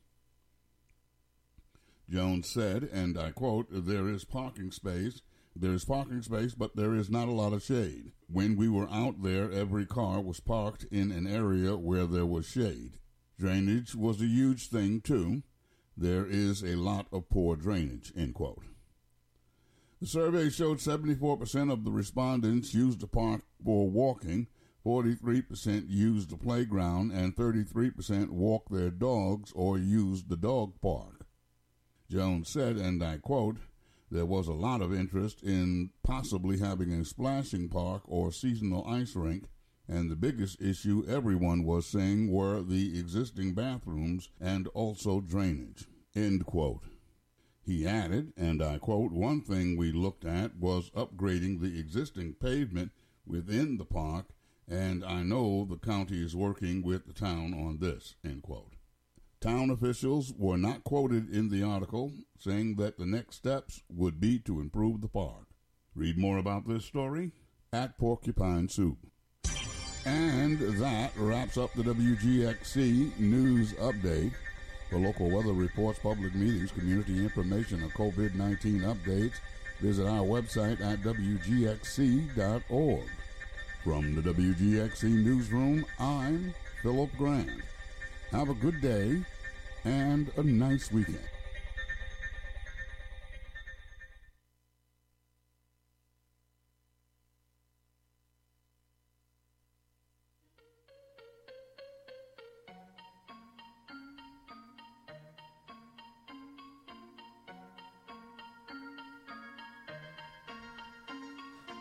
[SPEAKER 3] Jones said, and I quote, "There is parking space, there is parking space, but there is not a lot of shade. When we were out there, every car was parked in an area where there was shade. Drainage was a huge thing, too. There is a lot of poor drainage," end quote. The survey showed seventy-four percent of the respondents used the park for walking, forty-three percent used the playground, and thirty-three percent walked their dogs or used the dog park. Jones said, and I quote, "There was a lot of interest in possibly having a splashing park or seasonal ice rink, and the biggest issue everyone was saying were the existing bathrooms and also drainage," end quote. He added, and I quote, "One thing we looked at was upgrading the existing pavement within the park, and I know the county is working with the town on this," end quote. Town officials were not quoted in the article, saying that the next steps would be to improve the park. Read more about this story at Porcupine Soup. And that wraps up the W G X C News Update. For local weather reports, public meetings, community information, and COVID nineteen updates, visit our website at W G X C dot org. From the W G X C Newsroom, I'm Philip Grant. Have a good day and a nice weekend.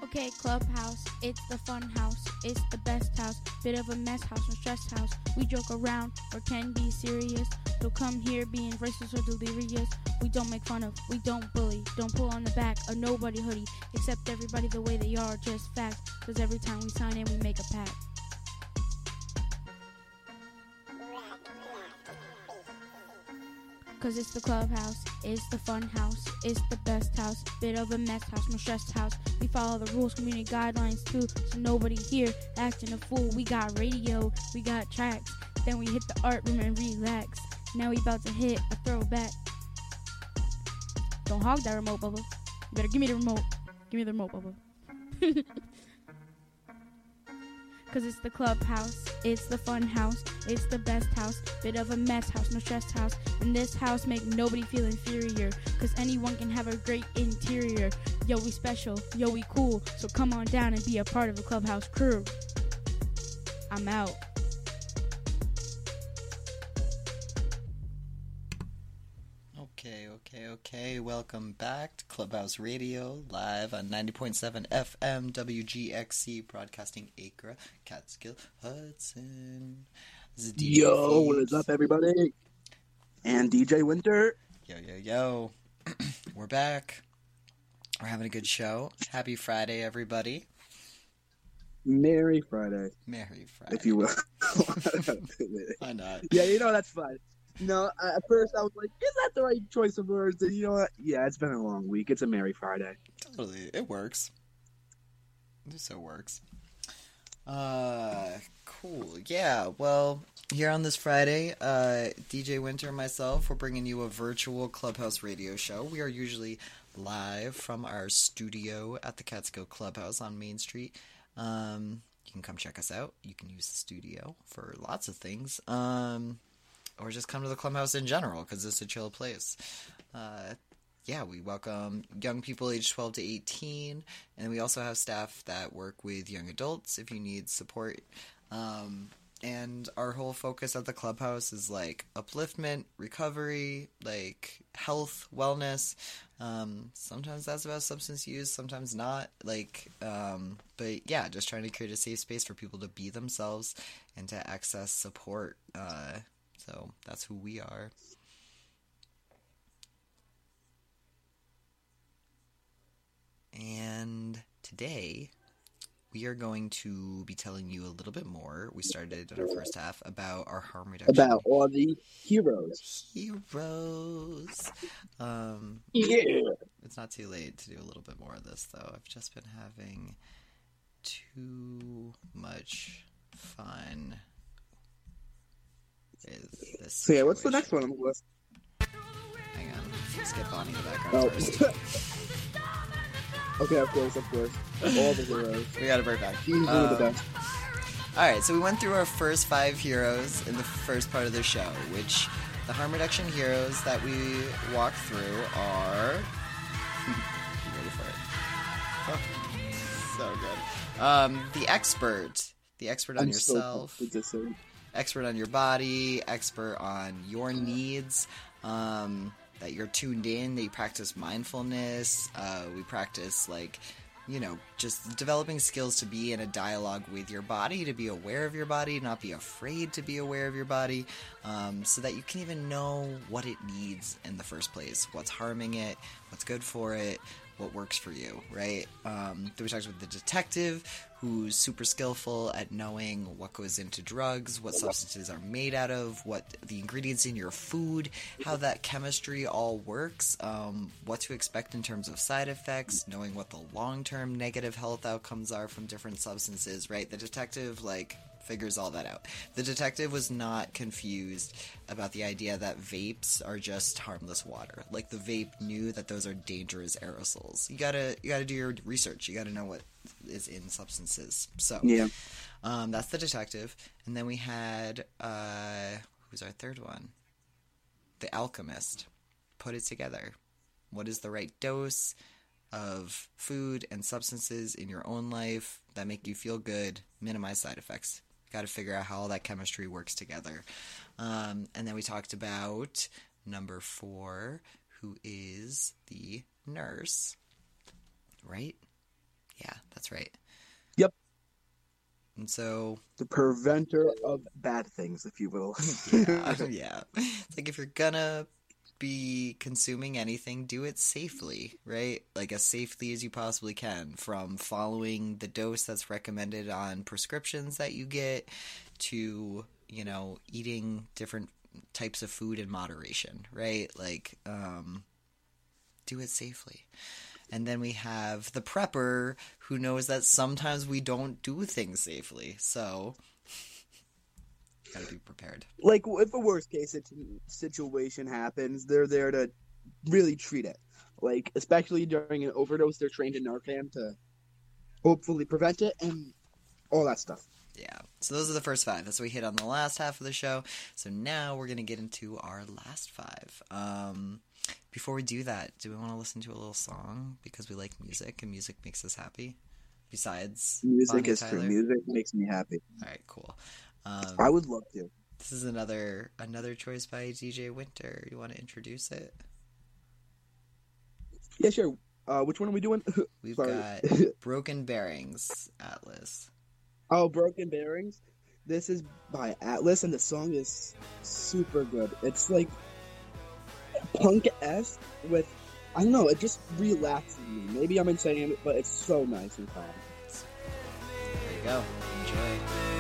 [SPEAKER 9] Okay, Clubhouse, it's the fun house, it's the best house, bit of a mess house, no stress house. We joke around or can be serious, so come here being racist or delirious. We don't make fun of, we don't bully, don't pull on the back of nobody hoodie, accept everybody the way they are, just facts, cause every time we sign in we make a pact. Cause it's the clubhouse, it's the fun house, it's the best house, bit of a mess house, no stress house. We follow the rules, community guidelines too, so nobody here acting a fool. We got radio, we got tracks, then we hit the art room and relax. Now we about to hit a throwback. Don't hog that remote, Bubba. You better give me the remote. Give me the remote, Bubba. Cause it's the clubhouse, it's the fun house, it's the best house, bit of a mess house, no stress house. And this house make nobody feel inferior, cause anyone can have a great interior. Yo, we special, yo, we cool, so come on down and be a part of the clubhouse crew. I'm out.
[SPEAKER 1] Okay, okay, okay. Welcome back to Clubhouse Radio, live on ninety point seven F M W G X C, broadcasting Acre, Catskill, Hudson. This is D J
[SPEAKER 2] Yo, what
[SPEAKER 1] Feeds.
[SPEAKER 2] is up, everybody? And D J Winter.
[SPEAKER 1] Yo, yo, yo. We're back. We're having a good show. Happy Friday, everybody.
[SPEAKER 2] Merry Friday,
[SPEAKER 1] Merry Friday.
[SPEAKER 2] if you will.
[SPEAKER 1] Why not?
[SPEAKER 2] Yeah, you know, that's fine. No, uh, at first I was like, is that the right choice of words? And you know what? Yeah, it's been a long week. It's a Merry Friday.
[SPEAKER 1] Totally. It works. It so works. Uh, cool. Yeah, well, here on this Friday, uh, D J Winter and myself, we're bringing you a virtual Clubhouse radio show. We are usually live from our studio at the Catskill Clubhouse on Main Street. Um, you can come check us out. You can use the studio for lots of things. Um... Or just come to the Clubhouse in general, because it's a chill place. Uh, yeah, we welcome young people aged twelve to eighteen, and we also have staff that work with young adults if you need support. Um, and our whole focus at the Clubhouse is, like, upliftment, recovery, like, health, wellness. Um, sometimes that's about substance use, sometimes not. Like, um, but, yeah, just trying to create a safe space for people to be themselves and to access support, uh So that's who we are. And today we are going to be telling you a little bit more. We started in our first half about our harm reduction.
[SPEAKER 2] About all the heroes.
[SPEAKER 1] Heroes. Um,
[SPEAKER 2] Yeah.
[SPEAKER 1] It's not too late to do a little bit more of this, though. I've just been having too much fun with this.
[SPEAKER 2] So yeah, what's the next
[SPEAKER 1] situation.
[SPEAKER 2] one on the list?
[SPEAKER 1] Hang on. Let's get Bonnie in the background
[SPEAKER 2] Oh.
[SPEAKER 1] first.
[SPEAKER 2] Okay, of course, of course. All the heroes.
[SPEAKER 1] We got to bring it back.
[SPEAKER 2] He's one of the
[SPEAKER 1] Um,
[SPEAKER 2] best.
[SPEAKER 1] Alright, so we went through our first five heroes in the first part of the show, which the harm reduction heroes that we walk through are... you ready for it? Oh, so good. Um, the expert. The expert on
[SPEAKER 2] I'm so
[SPEAKER 1] yourself.
[SPEAKER 2] pumped with this thing.
[SPEAKER 1] Expert on your body. Expert on your needs. Um, that you're tuned in. That you practice mindfulness. Uh, we practice, like... you know, just developing skills to be in a dialogue with your body, to be aware of your body, not be afraid to be aware of your body, um, so that you can even know what it needs in the first place, what's harming it, what's good for it, what works for you, right? Um, then we talked with the detective, who's super skillful at knowing what goes into drugs, what substances are made out of, what the ingredients in your food, how that chemistry all works, um, what to expect in terms of side effects, knowing what the long-term negative health outcomes are from different substances, right? The detective, like, figures all that out. The detective was not confused about the idea that vapes are just harmless water. Like, the vape knew that those are dangerous aerosols. You gotta, you gotta do your research. You gotta know what is in substances. So,
[SPEAKER 2] Yeah.
[SPEAKER 1] um, that's the detective. And then we had, uh, who's our third one? The alchemist. Put it together. What is the right dose of food and substances in your own life that make you feel good, minimize side effects? Got to figure out how all that chemistry works together. Um, and then we talked about number four, who is the nurse, right? Yeah, that's right.
[SPEAKER 2] Yep.
[SPEAKER 1] And so,
[SPEAKER 2] The preventer of bad things, if you will.
[SPEAKER 1] yeah, yeah. It's like if you're gonna be consuming anything, do it safely, right? Like as safely as you possibly can, from following the dose that's recommended on prescriptions that you get to, you know, eating different types of food in moderation, right? Like, um, do it safely. And then we have the prepper who knows that sometimes we don't do things safely. So, gotta be prepared.
[SPEAKER 2] Like, if a worst case sit- situation happens, they're there to really treat it. Like, especially during an overdose, they're trained in Narcan to hopefully prevent it and all that stuff.
[SPEAKER 1] Yeah. So those are the first five. That's what we hit on the last half of the show. So now we're going to get into our last five. Um, before we do that, do we want to listen to a little song? Because we like music, and music makes us happy. Besides
[SPEAKER 2] Music
[SPEAKER 1] Bonnie
[SPEAKER 2] is
[SPEAKER 1] Tyler.
[SPEAKER 2] true. Music makes me happy.
[SPEAKER 1] All right, cool. Um,
[SPEAKER 2] I would love to.
[SPEAKER 1] This is another another choice by D J Winter. You want to introduce it?
[SPEAKER 2] Yeah, sure. Uh, which one are we doing?
[SPEAKER 1] We've
[SPEAKER 2] Sorry.
[SPEAKER 1] got Broken Bearings, Atlas.
[SPEAKER 2] Oh, Broken Bearings. This is by Atlas, and the song is super good. It's like punk-esque with, I don't know, it just relaxes me. Maybe I'm insane, but it's so nice and calm.
[SPEAKER 1] There you go. Enjoy.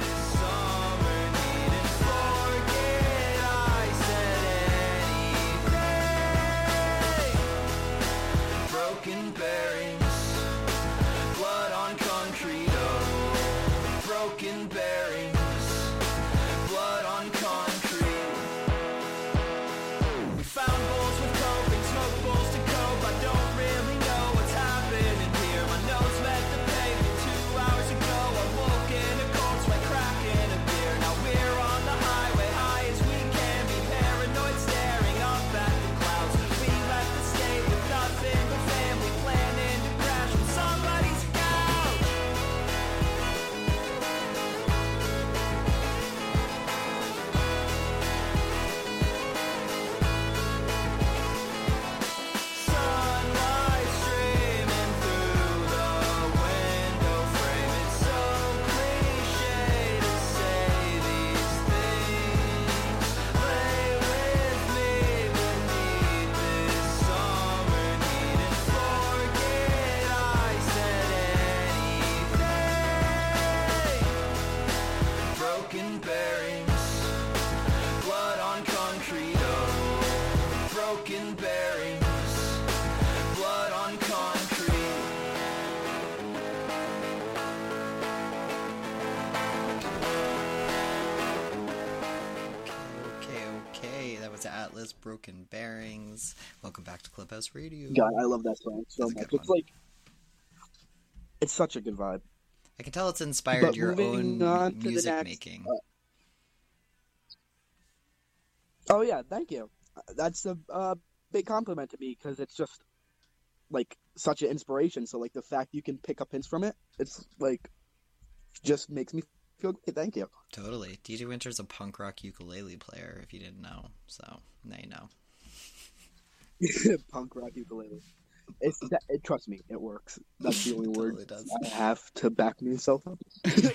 [SPEAKER 7] Broken bearings, blood on concrete, oh. Broken bearings, blood on concrete. We found bowls with coke and smoke bowls to cope. I don't really know what's happening here. My nose met the pavement two hours ago. I woke in a cold sweat, cracking a beer. Now we're on the highway, high as we can be, paranoid, staring up at the clouds. We left the state with nothing but family, planning to crash on somebody's couch. Sunlight streaming through the window frame. It's so cliche to say these things. Lay with me beneath this summer heat and forget I said anything. Broken bearings, blood on concrete, oh. Broken bearings, blood on concrete.
[SPEAKER 1] Okay, okay. That was Atlas, Broken Bearings. Welcome back to Clubhouse Radio.
[SPEAKER 2] God, I love that song so
[SPEAKER 1] That's a
[SPEAKER 2] much.
[SPEAKER 1] good
[SPEAKER 2] It's
[SPEAKER 1] one.
[SPEAKER 2] like, it's such a good vibe.
[SPEAKER 1] I can tell it's inspired
[SPEAKER 2] But
[SPEAKER 1] your
[SPEAKER 2] moving
[SPEAKER 1] own
[SPEAKER 2] on
[SPEAKER 1] mu-
[SPEAKER 2] to the
[SPEAKER 1] music
[SPEAKER 2] next,
[SPEAKER 1] making.
[SPEAKER 2] uh, Oh yeah, thank you. Uh, That's a uh, big compliment to me because it's just like such an inspiration. So like the fact you can pick up hints from it, it's like just makes me feel good. Thank you.
[SPEAKER 1] Totally. D J Winter's a punk rock ukulele player, if you didn't know. So, now you know.
[SPEAKER 2] Punk rock ukulele. It's that, it, trust me, it works. That's the only
[SPEAKER 1] Totally
[SPEAKER 2] word
[SPEAKER 1] does.
[SPEAKER 2] I have to back myself up.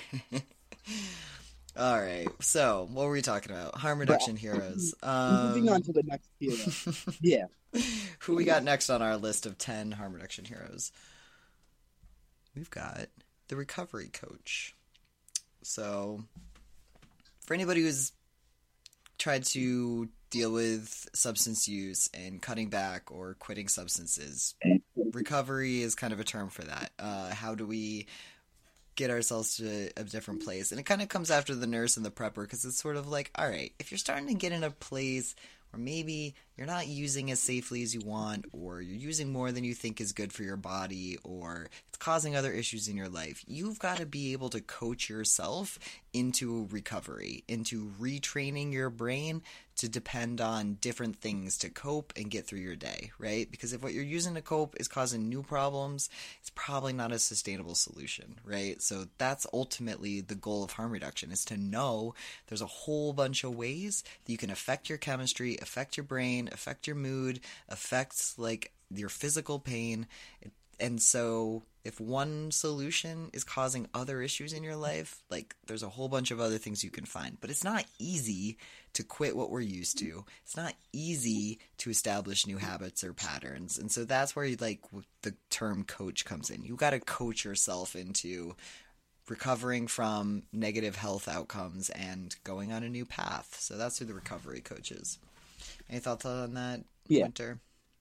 [SPEAKER 1] All right. So, what were we talking about? Harm reduction heroes. Um,
[SPEAKER 2] Moving on to the next hero. Yeah.
[SPEAKER 1] who we got next on our list of ten harm reduction heroes? We've got the recovery coach. So, for anybody who's tried to deal with substance use and cutting back or quitting substances, recovery is kind of a term for that. Uh, how do we get ourselves to a different place? And it kind of comes after the nurse and the prepper, because it's sort of like, all right, if you're starting to get in a place where maybe you're not using as safely as you want, or you're using more than you think is good for your body, or it's causing other issues in your life, you've got to be able to coach yourself into recovery, into retraining your brain to depend on different things to cope and get through your day, right? Because if what you're using to cope is causing new problems, it's probably not a sustainable solution, right? So that's ultimately the goal of harm reduction, is to know there's a whole bunch of ways that you can affect your chemistry, affect your brain, affect your mood, affect like your physical pain. And so if one solution is causing other issues in your life, like there's a whole bunch of other things you can find. But it's not easy to quit what we're used to. It's not easy to establish new habits or patterns. And so that's where like the term coach comes in. You got to coach yourself into recovering from negative health outcomes and going on a new path. So that's who the recovery coach is. Any thoughts on that,
[SPEAKER 2] Yeah.
[SPEAKER 1] Winter?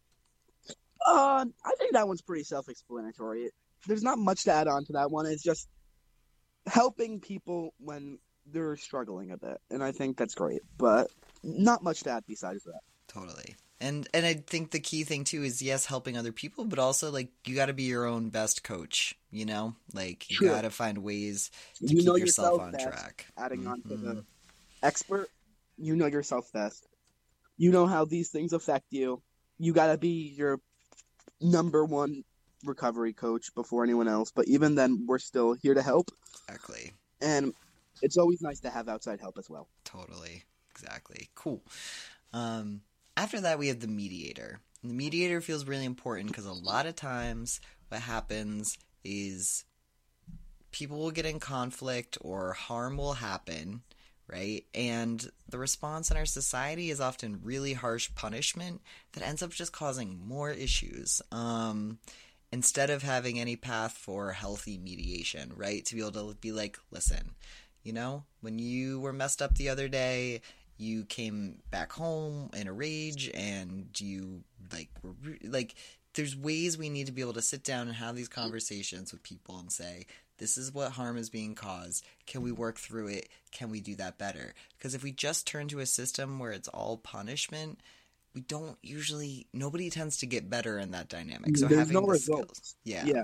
[SPEAKER 2] Uh, I think that one's pretty self-explanatory. There's not much to add on to that one. It's just helping people when they're struggling a bit, and I think that's great. But not much to add besides that.
[SPEAKER 1] Totally. And and I think the key thing too is, yes, helping other people, but also like you got to be your own best coach. You know, like you
[SPEAKER 2] Sure.
[SPEAKER 1] got to find ways to
[SPEAKER 2] You
[SPEAKER 1] keep
[SPEAKER 2] know
[SPEAKER 1] yourself
[SPEAKER 2] yourself
[SPEAKER 1] on
[SPEAKER 2] best.
[SPEAKER 1] track.
[SPEAKER 2] Adding on to
[SPEAKER 1] Mhm.
[SPEAKER 2] the expert, you know yourself best. You know how these things affect you. You gotta be your number one recovery coach before anyone else. But even then, we're still here to help.
[SPEAKER 1] Exactly.
[SPEAKER 2] And it's always nice to have outside help as well.
[SPEAKER 1] Totally. Exactly. Cool. Um, after that, we have the mediator. And the mediator feels really important because a lot of times what happens is people will get in conflict or harm will happen, right? And the response in our society is often really harsh punishment that ends up just causing more issues. Um, instead of having any path for healthy mediation, right? To be able to be like, listen, you know, when you were messed up the other day, you came back home in a rage and you like were re- like there's ways we need to be able to sit down and have these conversations with people and say, this is what harm is being caused. Can we work through it? Can we do that better? Because if we just turn to a system where it's all punishment, we don't usually, nobody tends to get better in that dynamic. So
[SPEAKER 2] There's
[SPEAKER 1] having
[SPEAKER 2] no
[SPEAKER 1] the
[SPEAKER 2] results.
[SPEAKER 1] skills. Yeah.
[SPEAKER 2] Yeah.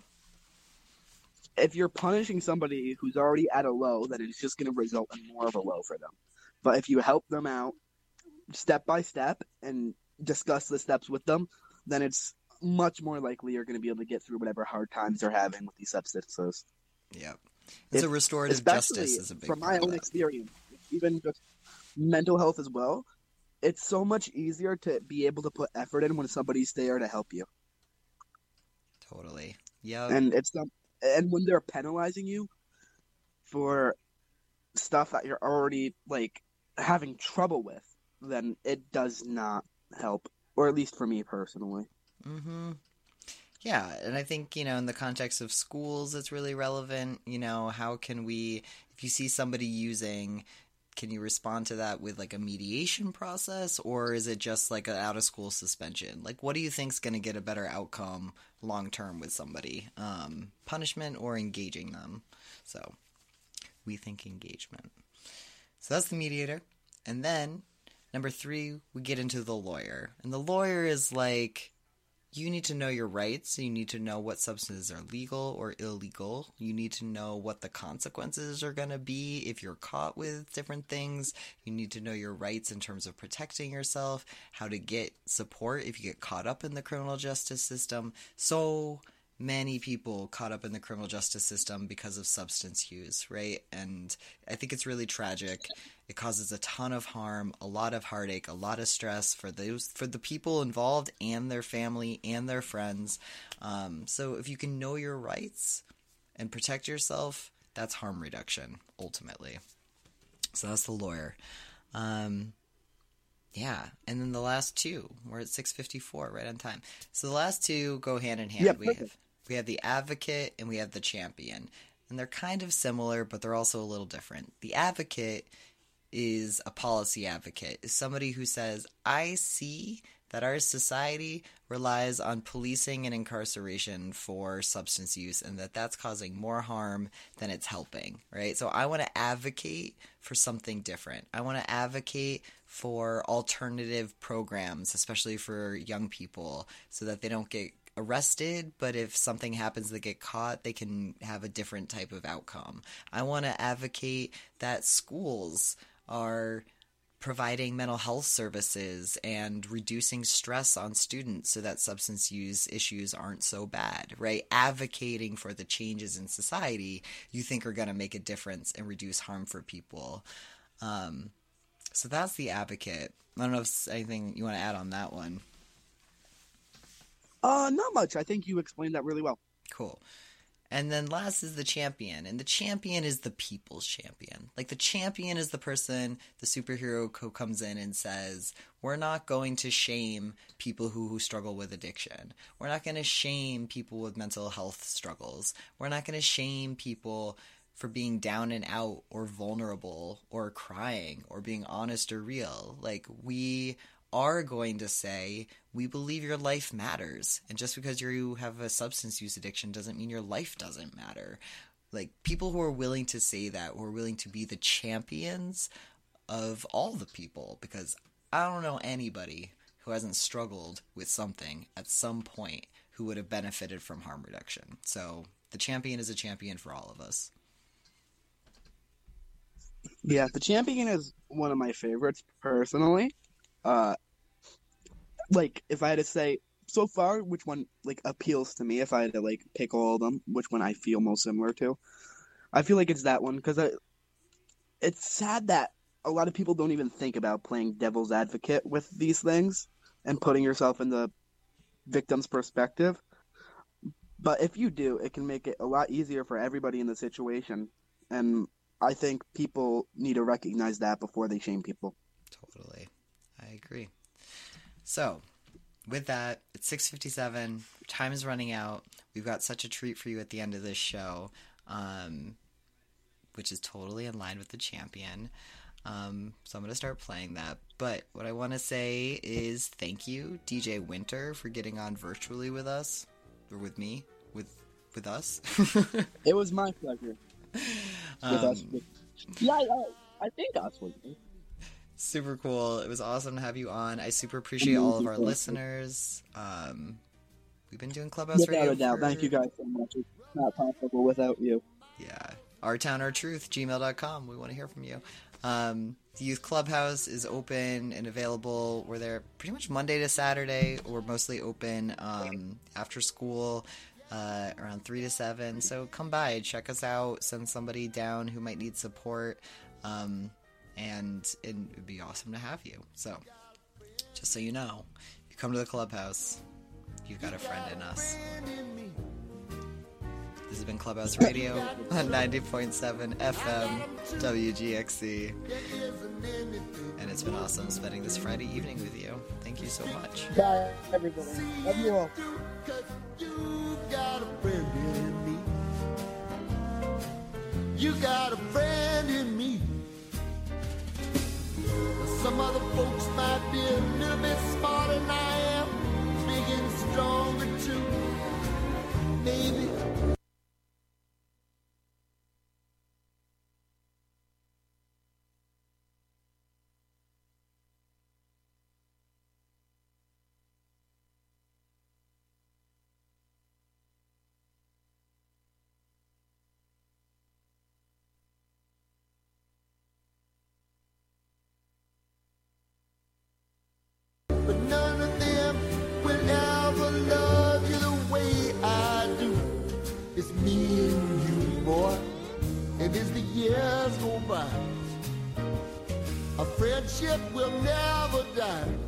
[SPEAKER 2] If you're punishing somebody who's already at a low, then it's just going to result in more of a low for them. But if you help them out step by step and discuss the steps with them, then it's much more likely you're going to be able to get through whatever hard times they're having with these substances.
[SPEAKER 1] Yep. And so
[SPEAKER 2] If-
[SPEAKER 1] restorative
[SPEAKER 2] Especially
[SPEAKER 1] justice is a big
[SPEAKER 2] from
[SPEAKER 1] part
[SPEAKER 2] my
[SPEAKER 1] of
[SPEAKER 2] own
[SPEAKER 1] that.
[SPEAKER 2] experience, even just mental health as well. It's so much easier to be able to put effort in when somebody's there to help you,
[SPEAKER 1] Totally. Yep.
[SPEAKER 2] and it's um, and when they're penalizing you for stuff that you're already like having trouble with, then it does not help, or at least for me personally.
[SPEAKER 1] Mm-hmm. Yeah, and I think, you know, in the context of schools, it's really relevant. You know, how can we, if you see somebody using, can you respond to that with like a mediation process, or is it just like an out-of-school suspension? Like, what do you think is going to get a better outcome long-term with somebody? Um, punishment or engaging them? So, we think engagement. So that's the mediator. And then, number three, we get into the lawyer. And the lawyer is like, you need to know your rights. You need to know what substances are legal or illegal. You need to know what the consequences are going to be if you're caught with different things. You need to know your rights in terms of protecting yourself, how to get support if you get caught up in the criminal justice system. So many people caught up in the criminal justice system because of substance use, right? And I think it's really tragic. It causes a ton of harm, a lot of heartache, a lot of stress for those, for the people involved and their family and their friends. Um, so if you can know your rights and protect yourself, that's harm reduction, ultimately. So that's the lawyer. Um, yeah, and then the last two, we're at six fifty-four, right on time. So the last two go hand in hand.
[SPEAKER 2] Yeah,
[SPEAKER 1] we
[SPEAKER 2] perfect.
[SPEAKER 1] have we have the advocate and we have the champion. And they're kind of similar, but they're also a little different. The advocate is a policy advocate, is somebody who says, I see that our society relies on policing and incarceration for substance use and that that's causing more harm than it's helping, right? So I want to advocate for something different. I want to advocate for alternative programs, especially for young people, so that they don't get arrested, but if something happens, they get caught, they can have a different type of outcome. I want to advocate that schools are providing mental health services and reducing stress on students so that substance use issues aren't so bad, right? Advocating for the changes in society you think are going to make a difference and reduce harm for people. Um, so that's the advocate. I don't know if there's anything you want to add on that one.
[SPEAKER 2] Uh, not much. I think you explained that really well.
[SPEAKER 1] Cool. And then last is the champion. And the champion is the people's champion. Like, the champion is the person, the superhero who comes in and says, we're not going to shame people who, who struggle with addiction. We're not going to shame people with mental health struggles. We're not going to shame people for being down and out or vulnerable or crying or being honest or real. Like, we are going to say, we believe your life matters. And just because you have a substance use addiction doesn't mean your life doesn't matter. Like, people who are willing to say that, who are willing to be the champions of all the people, because I don't know anybody who hasn't struggled with something at some point who would have benefited from harm reduction. So the champion is a champion for all of us.
[SPEAKER 2] Yeah, the champion is one of my favorites personally. Uh, like, if I had to say, so far, which one, like, appeals to me, if I had to, like, pick all of them, which one I feel most similar to, I feel like it's that one, because it's sad that a lot of people don't even think about playing devil's advocate with these things and putting yourself in the victim's perspective. But if you do, it can make it a lot easier for everybody in the situation, and I think people need to recognize that before they shame people.
[SPEAKER 1] Totally. I agree. So, with that, it's six fifty-seven. Time is running out. We've got such a treat for you at the end of this show, um, which is totally in line with the champion. Um, so I'm going to start playing that. But what I want to say is thank you, D J Winter, for getting on virtually with us, or with me, with with us.
[SPEAKER 2] It was my pleasure. With
[SPEAKER 1] um,
[SPEAKER 2] us. With... Yeah, I, I think us was me.
[SPEAKER 1] Super cool. It was awesome to have you on. I super appreciate all of our listeners. Um, we've been doing Clubhouse
[SPEAKER 2] Without
[SPEAKER 1] Radio
[SPEAKER 2] a doubt.
[SPEAKER 1] for...
[SPEAKER 2] Thank you guys so much. It's not possible without you.
[SPEAKER 1] Yeah. Our Town, Our Truth, gmail dot com. We want to hear from you. Um, the Youth Clubhouse is open and available. We're there pretty much Monday to Saturday. We're mostly open um, after school uh, around three to seven. So come by, check us out, send somebody down who might need support. Um, and it would be awesome to have you. So just so you know, if you come to the Clubhouse, you've got a friend in us. This has been Clubhouse Radio on ninety point seven F M W G X C. And it's been awesome spending this Friday evening with you. Thank you so much.
[SPEAKER 2] Bye, everybody. Love you all.
[SPEAKER 7] You got a friend in me. You got a friend in me. Some other folks might be a little bit smarter than I am, big and stronger too. Maybe. But none of them will ever love you the way I do. It's me and you, boy, and as the years go by, our friendship will never die.